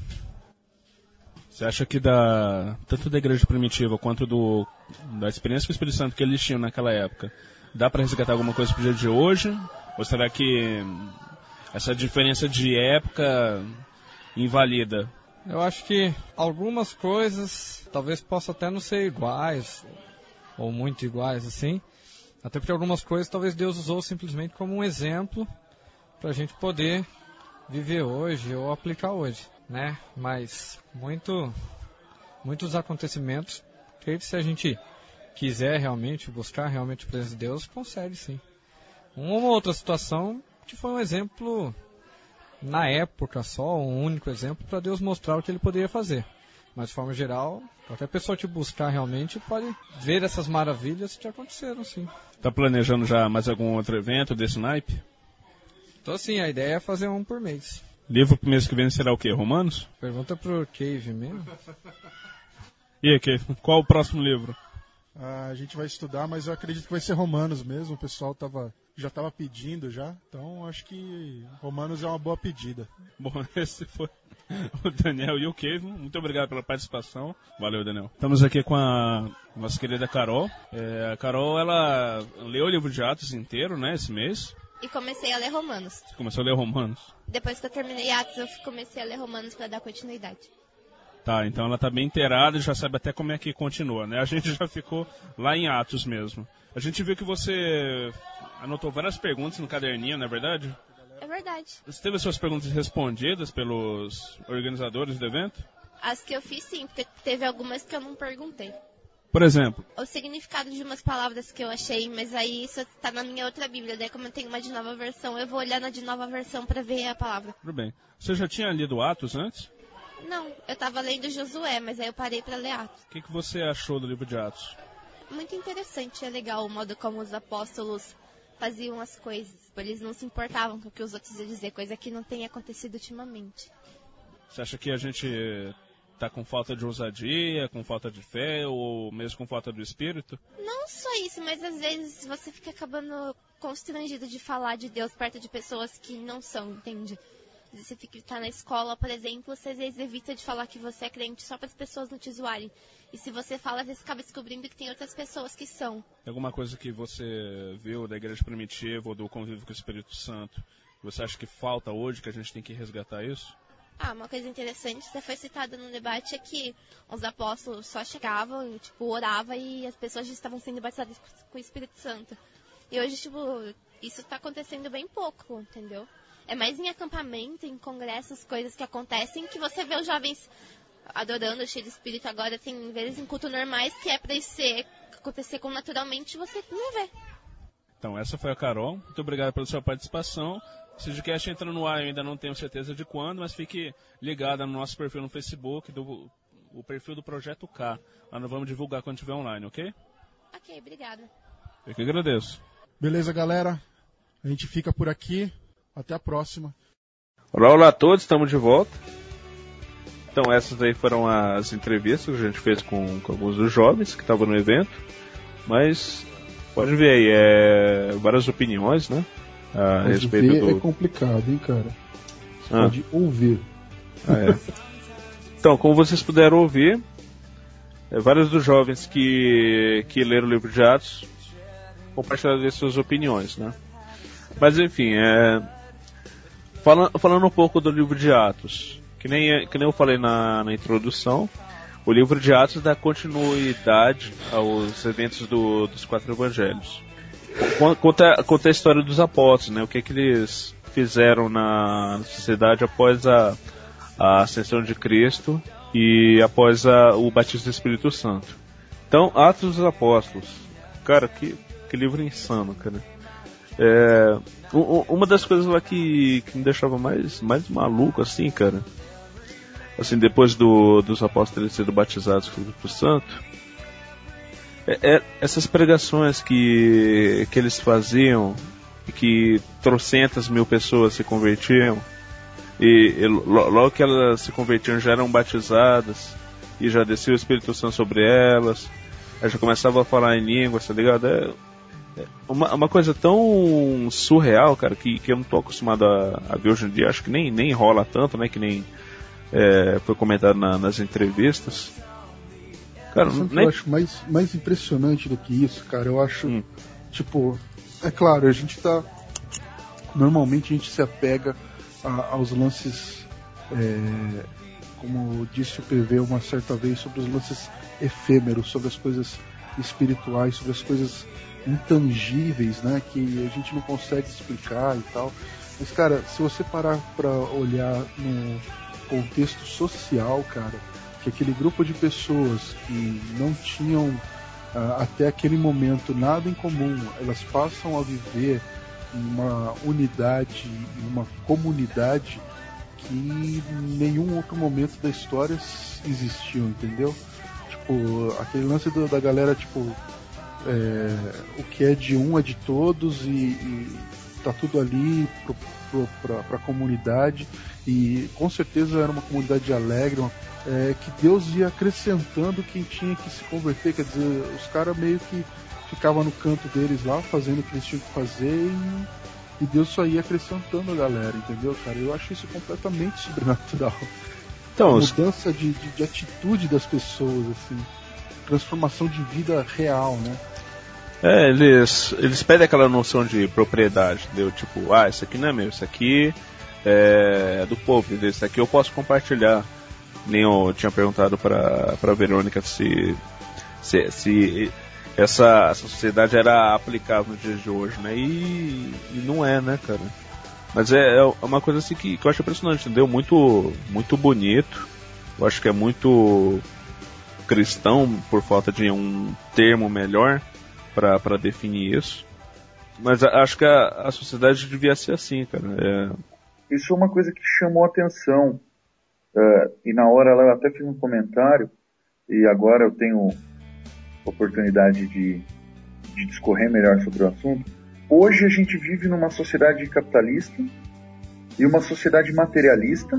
Você acha que da, tanto da igreja primitiva quanto do, da experiência com o Espírito Santo que eles tinham naquela época, dá para resgatar alguma coisa pro dia de hoje? Ou será que essa diferença de época invalida? Eu acho que algumas coisas talvez possam até não ser iguais, ou muito iguais assim, até porque algumas coisas talvez Deus usou simplesmente como um exemplo para a gente poder viver hoje ou aplicar hoje, né? Mas muito, muitos acontecimentos, creio que se a gente quiser realmente, buscar realmente a presença de Deus, consegue sim. Uma ou outra situação que foi um exemplo na época só, um único exemplo para Deus mostrar o que ele poderia fazer. Mas de forma geral, qualquer pessoa que buscar realmente pode ver essas maravilhas que aconteceram, sim. Tá planejando já mais algum outro evento desse naipe? Então sim, a ideia é fazer um por mês. Livro pro mês que vem será o quê? Romanos? Pergunta pro Cave mesmo. E aí, Cave, qual o próximo livro? Ah, a gente vai estudar, mas eu acredito que vai ser Romanos mesmo. O pessoal tava, já estava pedindo já, então acho que Romanos é uma boa pedida. Bom, esse foi o Daniel e o Cave. Muito obrigado pela participação. Valeu, Daniel. Estamos aqui com a nossa querida Carol. É, a Carol, ela leu o livro de Atos inteiro, né, esse mês. E comecei a ler Romanos. Você começou a ler Romanos? Depois que eu terminei Atos, eu comecei a ler Romanos para dar continuidade. Tá, então ela tá bem inteirada e já sabe até como é que continua, né? A gente já ficou lá em Atos mesmo. A gente viu que você anotou várias perguntas no caderninho, não é verdade? É verdade. Você teve as suas perguntas respondidas pelos organizadores do evento? As que eu fiz sim, porque teve algumas que eu não perguntei. Por exemplo? O significado de umas palavras que eu achei, mas aí isso tá na minha outra Bíblia. Daí como eu tenho uma de nova versão, eu vou olhar na de nova versão para ver a palavra. Tudo bem. Você já tinha lido Atos antes? Não, eu tava lendo Josué, mas aí eu parei para ler Atos. O que, que você achou do livro de Atos? Muito interessante, é legal o modo como os apóstolos faziam as coisas. Eles não se importavam com o que os outros iam dizer, coisa que não tem acontecido ultimamente. Você acha que a gente tá com falta de ousadia, com falta de fé, ou mesmo com falta do espírito? Não só isso, mas às vezes você fica acabando constrangido de falar de Deus perto de pessoas que não são, entende? Você fica tá na escola, por exemplo, você às vezes evita de falar que você é crente só para as pessoas não te zoarem. E se você fala, às vezes acaba descobrindo que tem outras pessoas que são. Tem alguma coisa que você viu da igreja primitiva ou do convívio com o Espírito Santo que você acha que falta hoje, que a gente tem que resgatar isso? Ah, uma coisa interessante que foi citada no debate é que os apóstolos só chegavam, tipo, oravam e as pessoas já estavam sendo batizadas com o Espírito Santo. E hoje, tipo, isso está acontecendo bem pouco, entendeu? É mais em acampamento, em congressos, coisas que acontecem, que você vê os jovens adorando, cheio de espírito. Agora tem vezes em culto normais que é pra isso ser, acontecer com naturalmente, você não vê. Então, essa foi a Carol. Muito obrigado pela sua participação. O Sidcast entra no ar, eu ainda não tenho certeza de quando, mas fique ligado no nosso perfil no Facebook, do, o perfil do Projeto K. Lá nós vamos divulgar quando estiver online, ok? Ok, obrigada. Eu que agradeço. Beleza, galera? A gente fica por aqui. Até a próxima. Olá, olá a todos, estamos de volta. Então essas aí foram as entrevistas que a gente fez com, com alguns dos jovens que estavam no evento. Mas pode ver aí, é, várias opiniões, né? A Pode respeito ver do... é complicado, hein, cara? Você Ah. pode ouvir. Ah, é. Então, como vocês puderam ouvir, é, vários dos jovens que, que leram o livro de Atos compartilharam as suas opiniões, né? Mas enfim, é... falando, falando um pouco do livro de Atos, que nem, que nem eu falei na, na introdução, o livro de Atos dá continuidade aos eventos do, dos quatro evangelhos. Conta, conta a história dos apóstolos, né? O que, que eles fizeram na sociedade após a, a ascensão de Cristo e após a, o batismo do Espírito Santo. Então, Atos dos Apóstolos, cara, que, que livro insano, cara. É, uma das coisas lá que, que me deixava mais, mais maluco, assim, cara, assim, depois do, dos apóstolos terem sido batizados com o Espírito Santo, é, é essas pregações que, que eles faziam, que trocentas mil pessoas se convertiam, e, e logo que elas se convertiam já eram batizadas, e já descia o Espírito Santo sobre elas, aí já começava a falar em línguas, tá ligado? É, Uma, uma coisa tão surreal, cara, que, que eu não tô acostumado a, a ver hoje em dia. Acho que nem, nem rola tanto, né? Que nem é, foi comentado na, nas entrevistas. Cara, Sabe nem... eu acho mais, mais impressionante do que isso, cara. Eu acho, hum. tipo, é claro, a gente tá. Normalmente a gente se apega a, aos lances, é, como disse o P V uma certa vez, sobre os lances efêmeros, sobre as coisas espirituais, sobre as coisas intangíveis, né, que a gente não consegue explicar e tal. Mas, cara, se você parar pra olhar no contexto social, cara, que aquele grupo de pessoas que não tinham uh, até aquele momento nada em comum, elas passam a viver em uma unidade, em uma comunidade que em nenhum outro momento da história existiu, entendeu? Tipo, aquele lance do, da galera, tipo, É, o que é de um é de todos, e, e tá tudo ali pro, pro, pra, pra comunidade, e com certeza era uma comunidade alegre, uma, é, que Deus ia acrescentando quem tinha que se converter. Quer dizer, os caras meio que ficavam no canto deles lá, fazendo o que eles tinham que fazer, e, e Deus só ia acrescentando a galera, entendeu, cara? Eu acho isso completamente sobrenatural. Então, a mudança os... de, de, de atitude das pessoas, assim, transformação de vida real, né? É, eles, eles pedem aquela noção de propriedade, entendeu? Tipo, ah, isso aqui não é meu, isso aqui é do povo, entendeu? Isso aqui eu posso compartilhar. Nem eu tinha perguntado pra, pra Verônica se, se, se essa, essa sociedade era aplicável nos dias de hoje, né? E, e não é, né, cara? Mas é, é uma coisa assim que, que eu acho impressionante, entendeu? Muito, muito bonito. Eu acho que é muito cristão, por falta de um termo melhor para definir isso. Mas acho que a, a sociedade devia ser assim, cara. É... Isso é uma coisa que chamou a atenção. Uh, e na hora ela até fez um comentário, e agora eu tenho oportunidade de, de discorrer melhor sobre o assunto. Hoje a gente vive numa sociedade capitalista e uma sociedade materialista,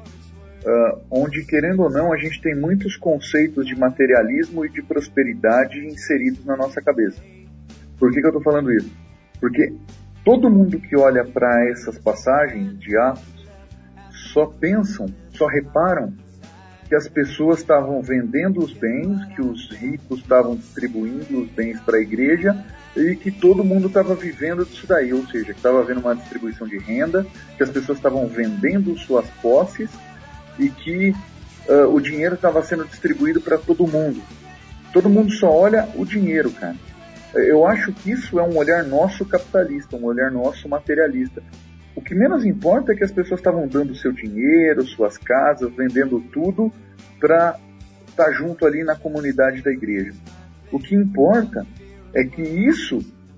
Uh, onde, querendo ou não, a gente tem muitos conceitos de materialismo e de prosperidade inseridos na nossa cabeça. Por que, que eu estou falando isso? Porque todo mundo que olha para essas passagens de Atos só pensam, só reparam que as pessoas estavam vendendo os bens, que os ricos estavam distribuindo os bens para a igreja e que todo mundo estava vivendo disso daí, ou seja, que estava havendo uma distribuição de renda, que as pessoas estavam vendendo suas posses e que uh, o dinheiro estava sendo distribuído para todo mundo. Todo mundo só olha o dinheiro, cara. Eu acho que isso é um olhar nosso capitalista, um olhar nosso materialista. O que menos importa é que as pessoas estavam dando seu dinheiro, suas casas, vendendo tudo para estar tá junto ali na comunidade da igreja. O que importa é que isso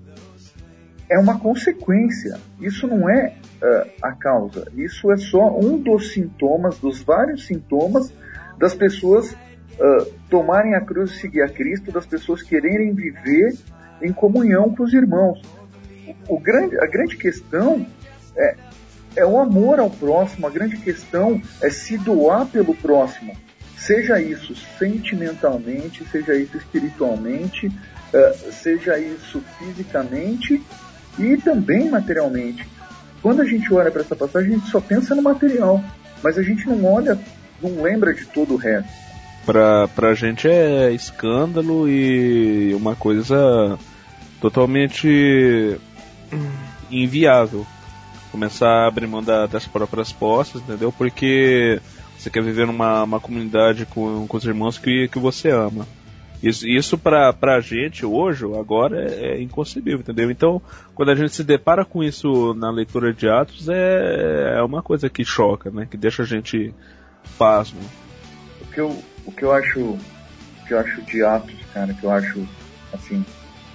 é uma consequência. Isso não é uh, a causa. Isso é só um dos sintomas, dos vários sintomas das pessoas uh, tomarem a cruz e seguir a Cristo, das pessoas quererem viver em comunhão com os irmãos. O, o grande, a grande questão é, é o amor ao próximo. A grande questão é se doar pelo próximo. Seja isso sentimentalmente, seja isso espiritualmente, uh, seja isso fisicamente e também materialmente. Quando a gente olha para essa passagem, a gente só pensa no material, mas a gente não olha, não lembra de todo o resto. Pra, pra gente é escândalo e uma coisa totalmente inviável. Começar a abrir mão da, das próprias posses, entendeu? Porque você quer viver numa uma comunidade com, com os irmãos que, que você ama. Isso, isso pra, pra gente hoje, agora, é, é inconcebível, entendeu? Então, quando a gente se depara com isso na leitura de Atos, é, é uma coisa que choca, né? Que deixa a gente pasmo. O que eu, o que eu acho, o que eu acho de Atos, cara, que eu acho, assim,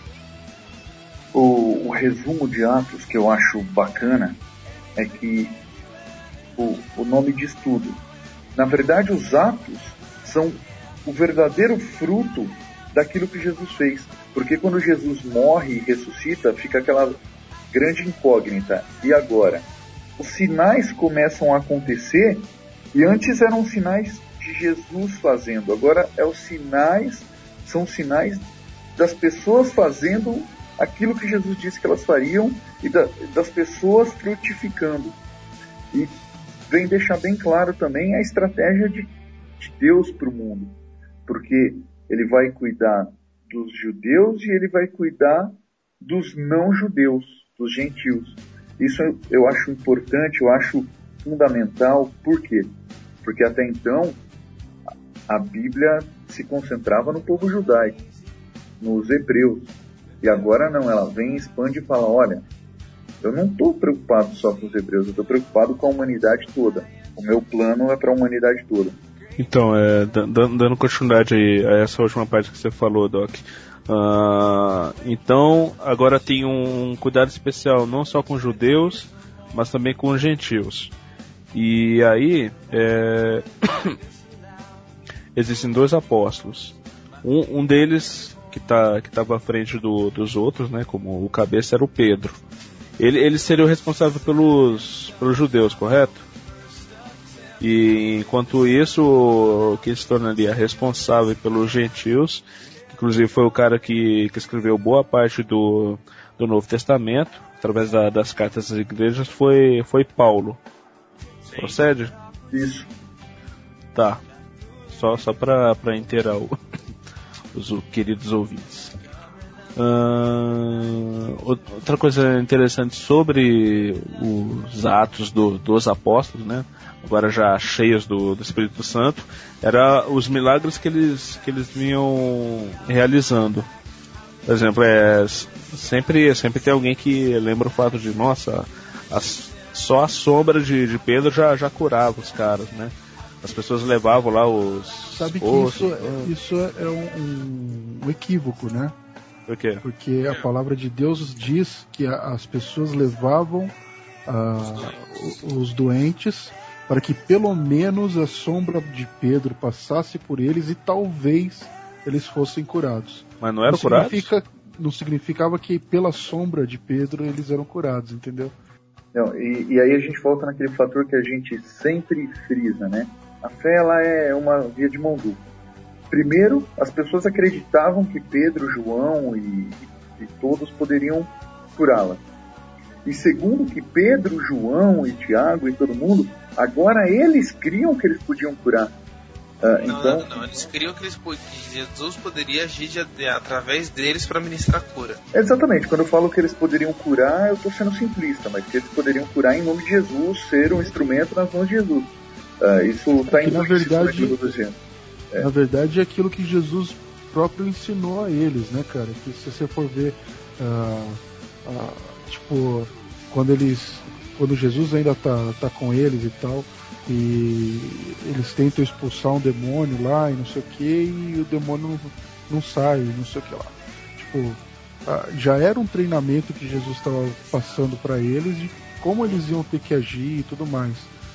o, o resumo de Atos que eu acho bacana é que o, o nome diz tudo. Na verdade, os atos são o verdadeiro fruto daquilo que Jesus fez. Porque quando Jesus morre e ressuscita, fica aquela grande incógnita. E agora? Os sinais começam a acontecer, e antes eram sinais de Jesus fazendo. Agora é os sinais, são sinais das pessoas fazendo aquilo que Jesus disse que elas fariam, e da, das pessoas frutificando. E vem deixar bem claro também a estratégia de, de Deus para o mundo. Porque ele vai cuidar dos judeus e ele vai cuidar dos não-judeus, dos gentios. Isso eu, eu acho importante, eu acho fundamental. Por quê? Porque até então a Bíblia se concentrava no povo judaico, nos hebreus. E agora não, ela vem, expande e fala, olha, eu não estou preocupado só com os hebreus, eu estou preocupado com a humanidade toda. O meu plano é para a humanidade toda. Então, é, dando, dando continuidade aí a essa última parte que você falou, Doc. Uh, então, agora tem um cuidado especial não só com os judeus, mas também com os gentios. E aí, é... existem dois apóstolos. Um, um deles, que tá, que estava à frente do, dos outros, né, como o cabeça, era o Pedro. Ele, ele seria o responsável pelos, pelos judeus, correto? E enquanto isso, quem se tornaria responsável pelos gentios, inclusive foi o cara que, que escreveu boa parte do, do Novo Testamento, através da, das cartas às igrejas, foi, foi Paulo. Sim. Procede? Isso. Tá. Só, só para inteirar o, os queridos ouvintes. Uh, outra coisa interessante sobre os atos do, dos apóstolos, né, agora já cheios do, do Espírito Santo, era os milagres que eles, que eles vinham realizando. Por exemplo, é, sempre, sempre tem alguém que lembra o fato de, nossa, as, só a sombra de, de Pedro já, já curava os caras, né? As pessoas levavam lá os... Sabe que ossos, isso, é, isso é um, um, um equívoco, né? Por quê? Porque a palavra de Deus diz que a, as pessoas levavam ah, os doentes para que pelo menos a sombra de Pedro passasse por eles e talvez eles fossem curados. Mas não eram não curados? Significa, não significava que pela sombra de Pedro eles eram curados, entendeu? Não, e, e aí a gente volta naquele fator que a gente sempre frisa, né? A fé, ela é uma via de mão dupla. Primeiro, as pessoas acreditavam que Pedro, João e, e todos poderiam curá-la. E segundo, que Pedro, João e Tiago e todo mundo, agora eles criam que eles podiam curar. Uh, não, então... não, não, eles criam que, eles, que Jesus poderia agir de, de, através deles para ministrar cura. Exatamente, quando eu falo que eles poderiam curar, eu estou sendo simplista, mas que eles poderiam curar em nome de Jesus, ser um instrumento nas mãos de Jesus. Uh, isso está é em na verdade, é. na verdade é aquilo que Jesus próprio ensinou a eles, né, cara? Que se você for ver, uh, uh, tipo, quando eles, quando Jesus ainda tá, tá com eles e tal, e eles tentam expulsar um demônio lá e não sei o que, e o demônio não, não sai, não sei o que lá. Tipo, uh, já era um treinamento que Jesus estava passando para eles de como eles iam ter que agir e tudo mais.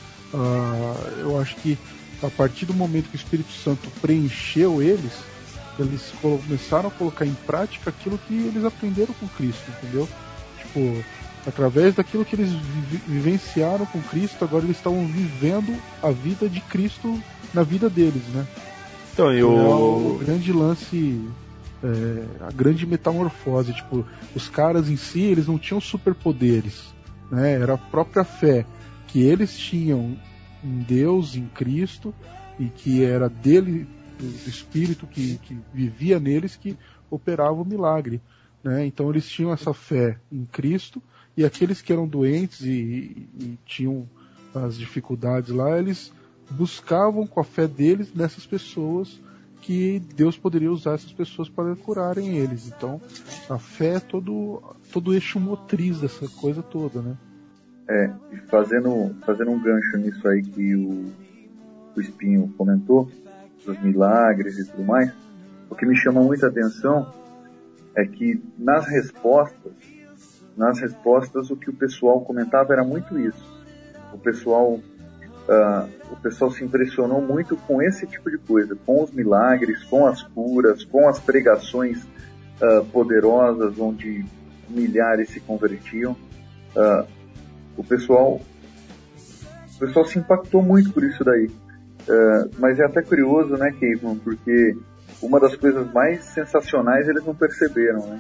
Uh, eu acho que a partir do momento que o Espírito Santo preencheu eles, eles começaram a colocar em prática aquilo que eles aprenderam com Cristo, entendeu? Tipo, através daquilo que eles vi- vivenciaram com Cristo, agora eles estavam vivendo a vida de Cristo na vida deles, né? Então, eu... É o grande lance, é, a grande metamorfose, tipo, os caras em si, eles não tinham superpoderes, né? Era a própria fé que eles tinham em Deus, em Cristo, e que era dele, o Espírito que, que vivia neles, que operava o milagre, né? Então eles tinham essa fé em Cristo, e aqueles que eram doentes e, e, e tinham as dificuldades lá, eles buscavam com a fé deles nessas pessoas, que Deus poderia usar essas pessoas para curarem eles. Então a fé é todo, todo eixo motriz dessa coisa toda, né? É, e fazendo, fazendo um gancho nisso aí que o, o Espinho comentou, dos milagres e tudo mais, o que me chama muita atenção é que nas respostas, nas respostas o que o pessoal comentava era muito isso. O pessoal, uh, o pessoal se impressionou muito com esse tipo de coisa, com os milagres, com as curas, com as pregações uh, poderosas, onde milhares se convertiam. Uh, o pessoal, o pessoal se impactou muito por isso daí. Uh, mas é até curioso, né, Caveman, porque uma das coisas mais sensacionais eles não perceberam, né?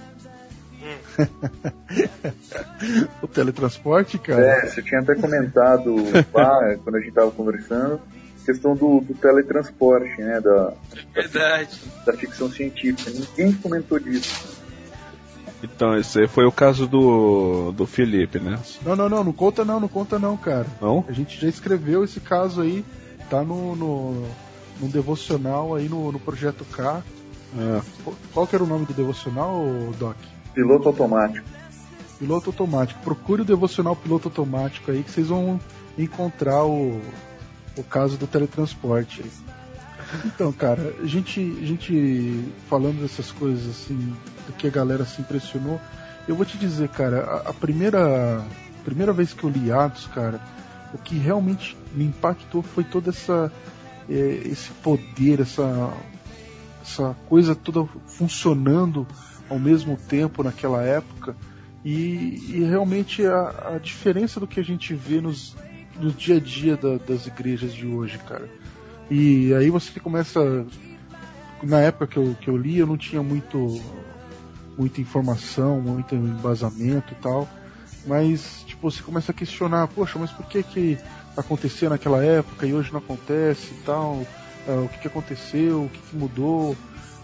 O teletransporte, cara? É, você tinha até comentado lá, quando a gente tava conversando, questão do, do teletransporte, né, da, Verdade. Da, da ficção científica. Ninguém comentou disso. Então, esse aí foi o caso do, do Felipe, né? Não, não, não, não conta não, não conta não, cara. Não? A gente já escreveu esse caso aí, tá no, no, no devocional aí no, no Projeto K. É. Qual que era o nome do devocional, Doc? Piloto Automático. Piloto Automático. Procure o devocional Piloto Automático aí que vocês vão encontrar o, o caso do teletransporte. Então, cara, a gente, a gente falando dessas coisas assim, do que a galera se impressionou, eu vou te dizer, cara, a, a primeira, a primeira vez que eu li Atos, cara, o que realmente me impactou foi toda essa é, esse poder, essa, essa coisa toda funcionando ao mesmo tempo naquela época, e, e realmente a, a diferença do que a gente vê nos, no dia a dia da, das igrejas de hoje, cara. E aí você começa, na época que eu, que eu li, eu não tinha muito muita informação, muito embasamento e tal, mas tipo, você começa a questionar, poxa, mas por que que acontecia naquela época e hoje não acontece e tal, uh, o que que aconteceu, o que que mudou,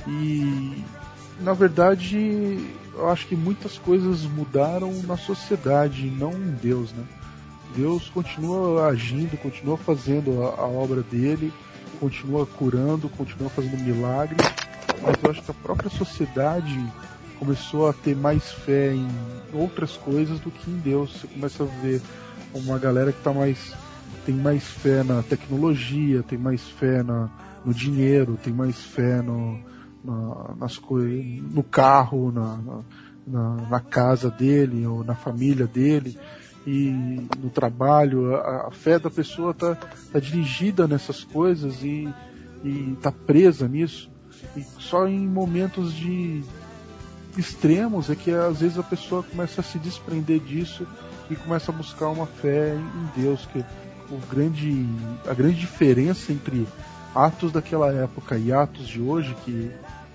e na verdade eu acho que muitas coisas mudaram na sociedade, não em Deus, né? Deus continua agindo, continua fazendo a, a obra dele, continua curando, continua fazendo milagres, mas eu acho que a própria sociedade começou a ter mais fé em outras coisas do que em Deus. Você começa a ver uma galera que tá mais, tem mais fé na tecnologia, tem mais fé na, no dinheiro, tem mais fé no, na, nas coisas, no carro, na, na, na casa dele ou na família dele. E no trabalho, a, a fé da pessoa está tá dirigida nessas coisas e está presa nisso, e só em momentos de extremos é que às vezes a pessoa começa a se desprender disso e começa a buscar uma fé em Deus, que o grande, a grande diferença entre Atos daquela época e Atos de hoje, que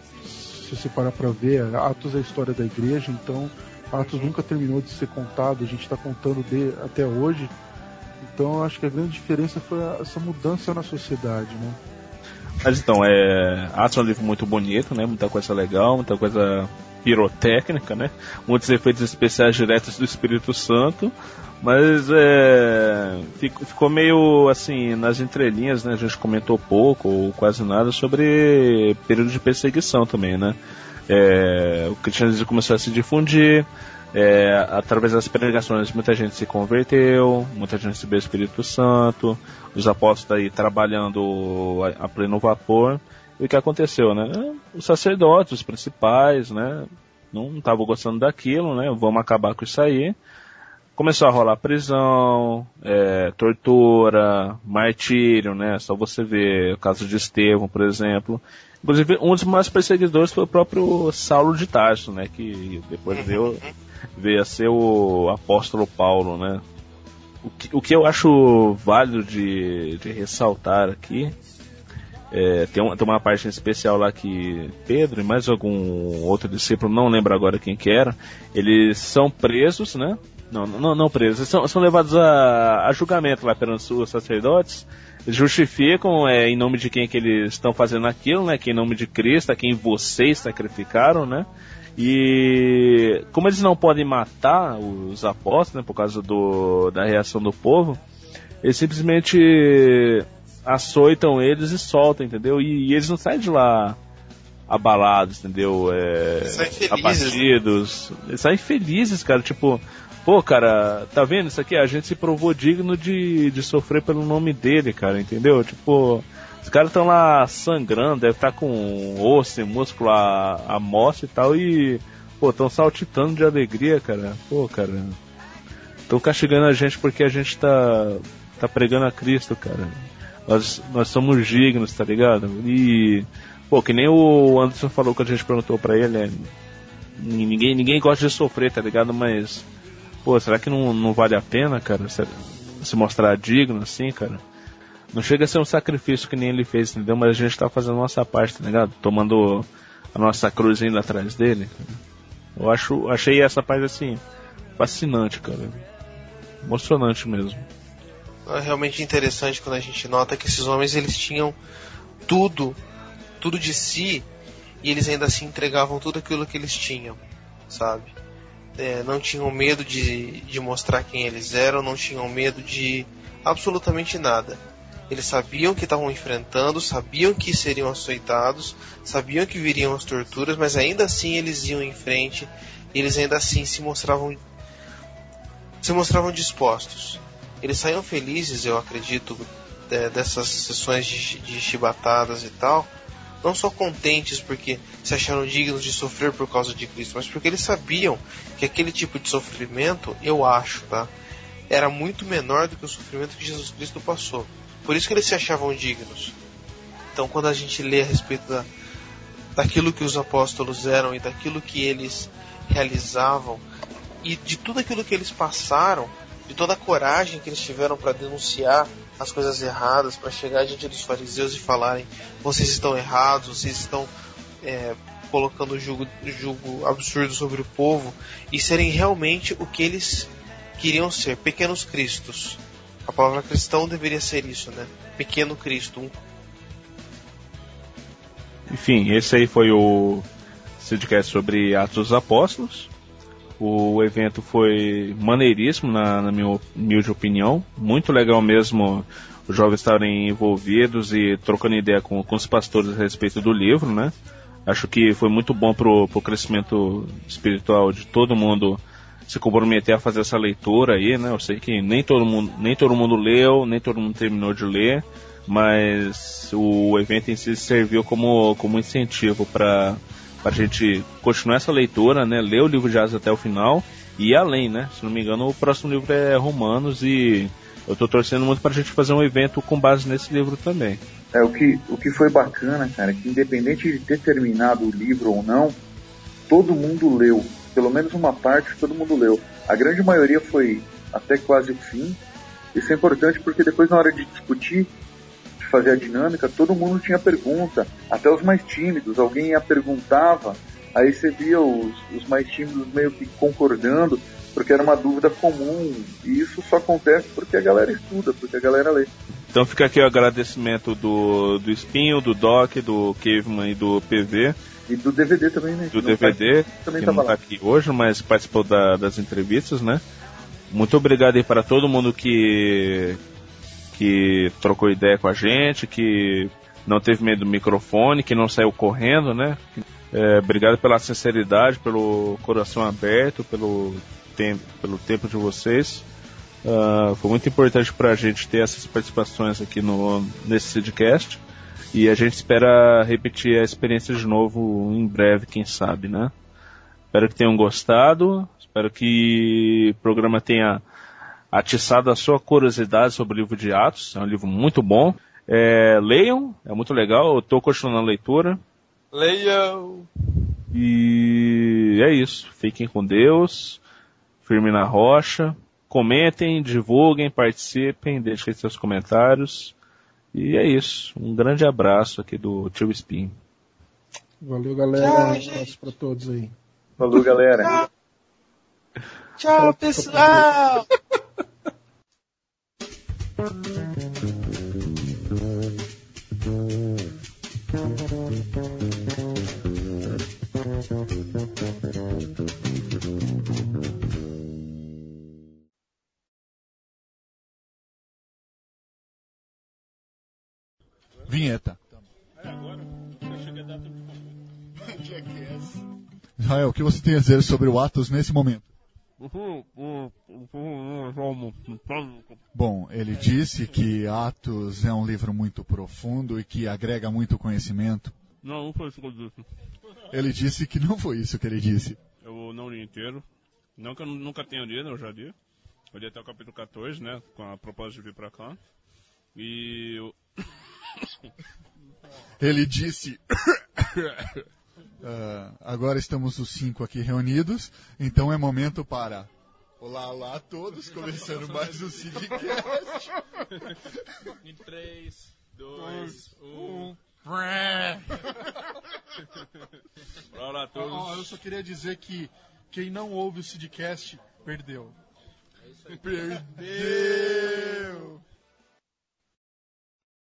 se você parar para ver, Atos é a história da igreja, então Atos nunca terminou de ser contado, a gente está contando de, até hoje. Então eu acho que a grande diferença foi a, essa mudança na sociedade, né? Mas então, é, Atos é um livro muito bonito, né? Muita coisa legal, muita coisa pirotécnica, né? Muitos efeitos especiais diretos do Espírito Santo, mas é, ficou, ficou meio assim, nas entrelinhas, né? A gente comentou pouco ou quase nada sobre período de perseguição também, né? É, o cristianismo começou a se difundir, é, através das pregações muita gente se converteu, muita gente recebeu o Espírito Santo, os apóstolos aí trabalhando a, a pleno vapor. E o que aconteceu, né? Os sacerdotes, os principais, né? Não estavam gostando daquilo, né? Vamos acabar com isso aí. Começou a rolar prisão, é, tortura, martírio, né? Só você ver o caso de Estevão, por exemplo. Inclusive, um dos mais perseguidores foi o próprio Saulo de Tarso, né? Que depois veio, veio a ser o apóstolo Paulo, né? O que, o que eu acho válido de, de ressaltar aqui, é, tem, uma, tem uma parte em especial lá que Pedro e mais algum outro discípulo, não lembro agora quem que era, eles são presos, né? Não, não, não presos, são, são levados a, a julgamento lá perante os sacerdotes. Eles justificam é, em nome de quem que eles estão fazendo aquilo, né? Que em nome de Cristo, a quem vocês sacrificaram, né? E como eles não podem matar os apóstolos, né? Por causa do, da reação do povo, eles simplesmente açoitam eles e soltam, entendeu? E, e eles não saem de lá abalados, entendeu? É, saem felizes. Abatidos. Eles saem felizes, cara. Tipo, Pô, cara, tá vendo isso aqui? A gente se provou digno de, de sofrer pelo nome dele, cara, entendeu? Tipo, os caras estão lá sangrando, deve estar com osso e músculo a, a mostra e tal, e, pô, estão saltitando de alegria, cara. Pô, cara, estão castigando a gente porque a gente tá, tá pregando a Cristo, cara. Nós, nós somos dignos, tá ligado? E, pô, que nem o Anderson falou que a gente perguntou pra ele, é, ninguém, ninguém gosta de sofrer, tá ligado? Mas, pô, será que não, não vale a pena, cara, se, se mostrar digno assim, cara? Não chega a ser um sacrifício que nem ele fez, entendeu? Mas a gente tá fazendo a nossa parte, tá ligado? Tomando a nossa cruz indo atrás dele, cara. Eu acho, achei essa parte, assim, fascinante, cara. Emocionante mesmo. É realmente interessante quando a gente nota que esses homens, eles tinham tudo, tudo de si, e eles ainda assim entregavam tudo aquilo que eles tinham, sabe? É, não tinham medo de, de mostrar quem eles eram, não tinham medo de absolutamente nada. Eles sabiam que estavam enfrentando, sabiam que seriam açoitados, sabiam que viriam as torturas, mas ainda assim eles iam em frente, e eles ainda assim se mostravam, se mostravam dispostos. Eles saíam felizes, eu acredito, de, dessas sessões de, de chibatadas e tal, não só contentes porque se acharam dignos de sofrer por causa de Cristo, mas porque eles sabiam que aquele tipo de sofrimento, eu acho, tá, era muito menor do que o sofrimento que Jesus Cristo passou. Por isso que eles se achavam dignos. Então, quando a gente lê a respeito da, daquilo que os apóstolos eram e daquilo que eles realizavam e de tudo aquilo que eles passaram, de toda a coragem que eles tiveram para denunciar as coisas erradas, para chegar diante dos fariseus e falarem: vocês estão errados, vocês estão é, colocando julgo, julgo absurdo sobre o povo, e serem realmente o que eles queriam ser, pequenos cristos. A palavra cristão deveria ser isso, né? Pequeno Cristo. Um... Enfim, esse aí foi o Sidcast sobre Atos dos Apóstolos. O evento foi maneiríssimo, na, na minha humilde opinião. Muito legal mesmo os jovens estarem envolvidos e trocando ideia com, com os pastores a respeito do livro, né? Acho que foi muito bom pro, pro crescimento espiritual de todo mundo se comprometer a fazer essa leitura aí, né? Eu sei que nem todo mundo, nem todo mundo leu, nem todo mundo terminou de ler, mas o evento em si serviu como, como incentivo para para a gente continuar essa leitura, né? Ler o livro de Atos até o final e ir além, né? Se não me engano, o próximo livro é Romanos e eu estou torcendo muito para a gente fazer um evento com base nesse livro também. É, o que, o que foi bacana, cara, é que independente de ter terminado o livro ou não, todo mundo leu. Pelo menos uma parte, todo mundo leu. A grande maioria foi até quase o fim. Isso é importante porque depois, na hora de discutir, fazer a dinâmica, todo mundo tinha pergunta, até os mais tímidos, alguém a perguntava, aí você via os, os mais tímidos meio que concordando, porque era uma dúvida comum, e isso só acontece porque a galera estuda, porque a galera lê. Então fica aqui o agradecimento do, do Espinho, do Doc, do Caveman e do P V. E do D V D também, né? Do D V D, também que não está aqui hoje, mas participou da, das entrevistas, né? Muito obrigado aí para todo mundo que... que trocou ideia com a gente, que não teve medo do microfone, que não saiu correndo, né? É, obrigado pela sinceridade, pelo coração aberto, pelo tempo, pelo tempo de vocês. Uh, foi muito importante para a gente ter essas participações aqui no, nesse Sidcast. E a gente espera repetir a experiência de novo em breve, quem sabe, né? Espero que tenham gostado, espero que o programa tenha atiçado a sua curiosidade sobre o livro de Atos. É um livro muito bom. É, leiam, é muito legal. Eu estou continuando a leitura. Leiam! E é isso. Fiquem com Deus. Firme na rocha. Comentem, divulguem, participem, deixem seus comentários. E é isso. Um grande abraço aqui do Tio Spin. Valeu, galera. Um abraço para todos aí. Falou, galera. Tchau, Tchau pessoal! Vinheta. Israel, o que você tem a dizer sobre o Atos nesse momento? Bom, ele disse que Atos é um livro muito profundo e que agrega muito conhecimento. Não, não foi isso que eu disse. Ele disse que não foi isso que ele disse. Eu não li inteiro. Não que eu nunca tenha lido, eu já li. Eu li até o capítulo quatorze, né? Com a proposta de vir pra cá. E eu... Ele disse... Uh, agora estamos os cinco aqui reunidos, então é momento para... Olá, olá a todos, começando mais um Sidcast. Em três, dois, um... Olá a todos. Oh, eu só queria dizer que quem não ouve o Sidcast, perdeu. Perdeu!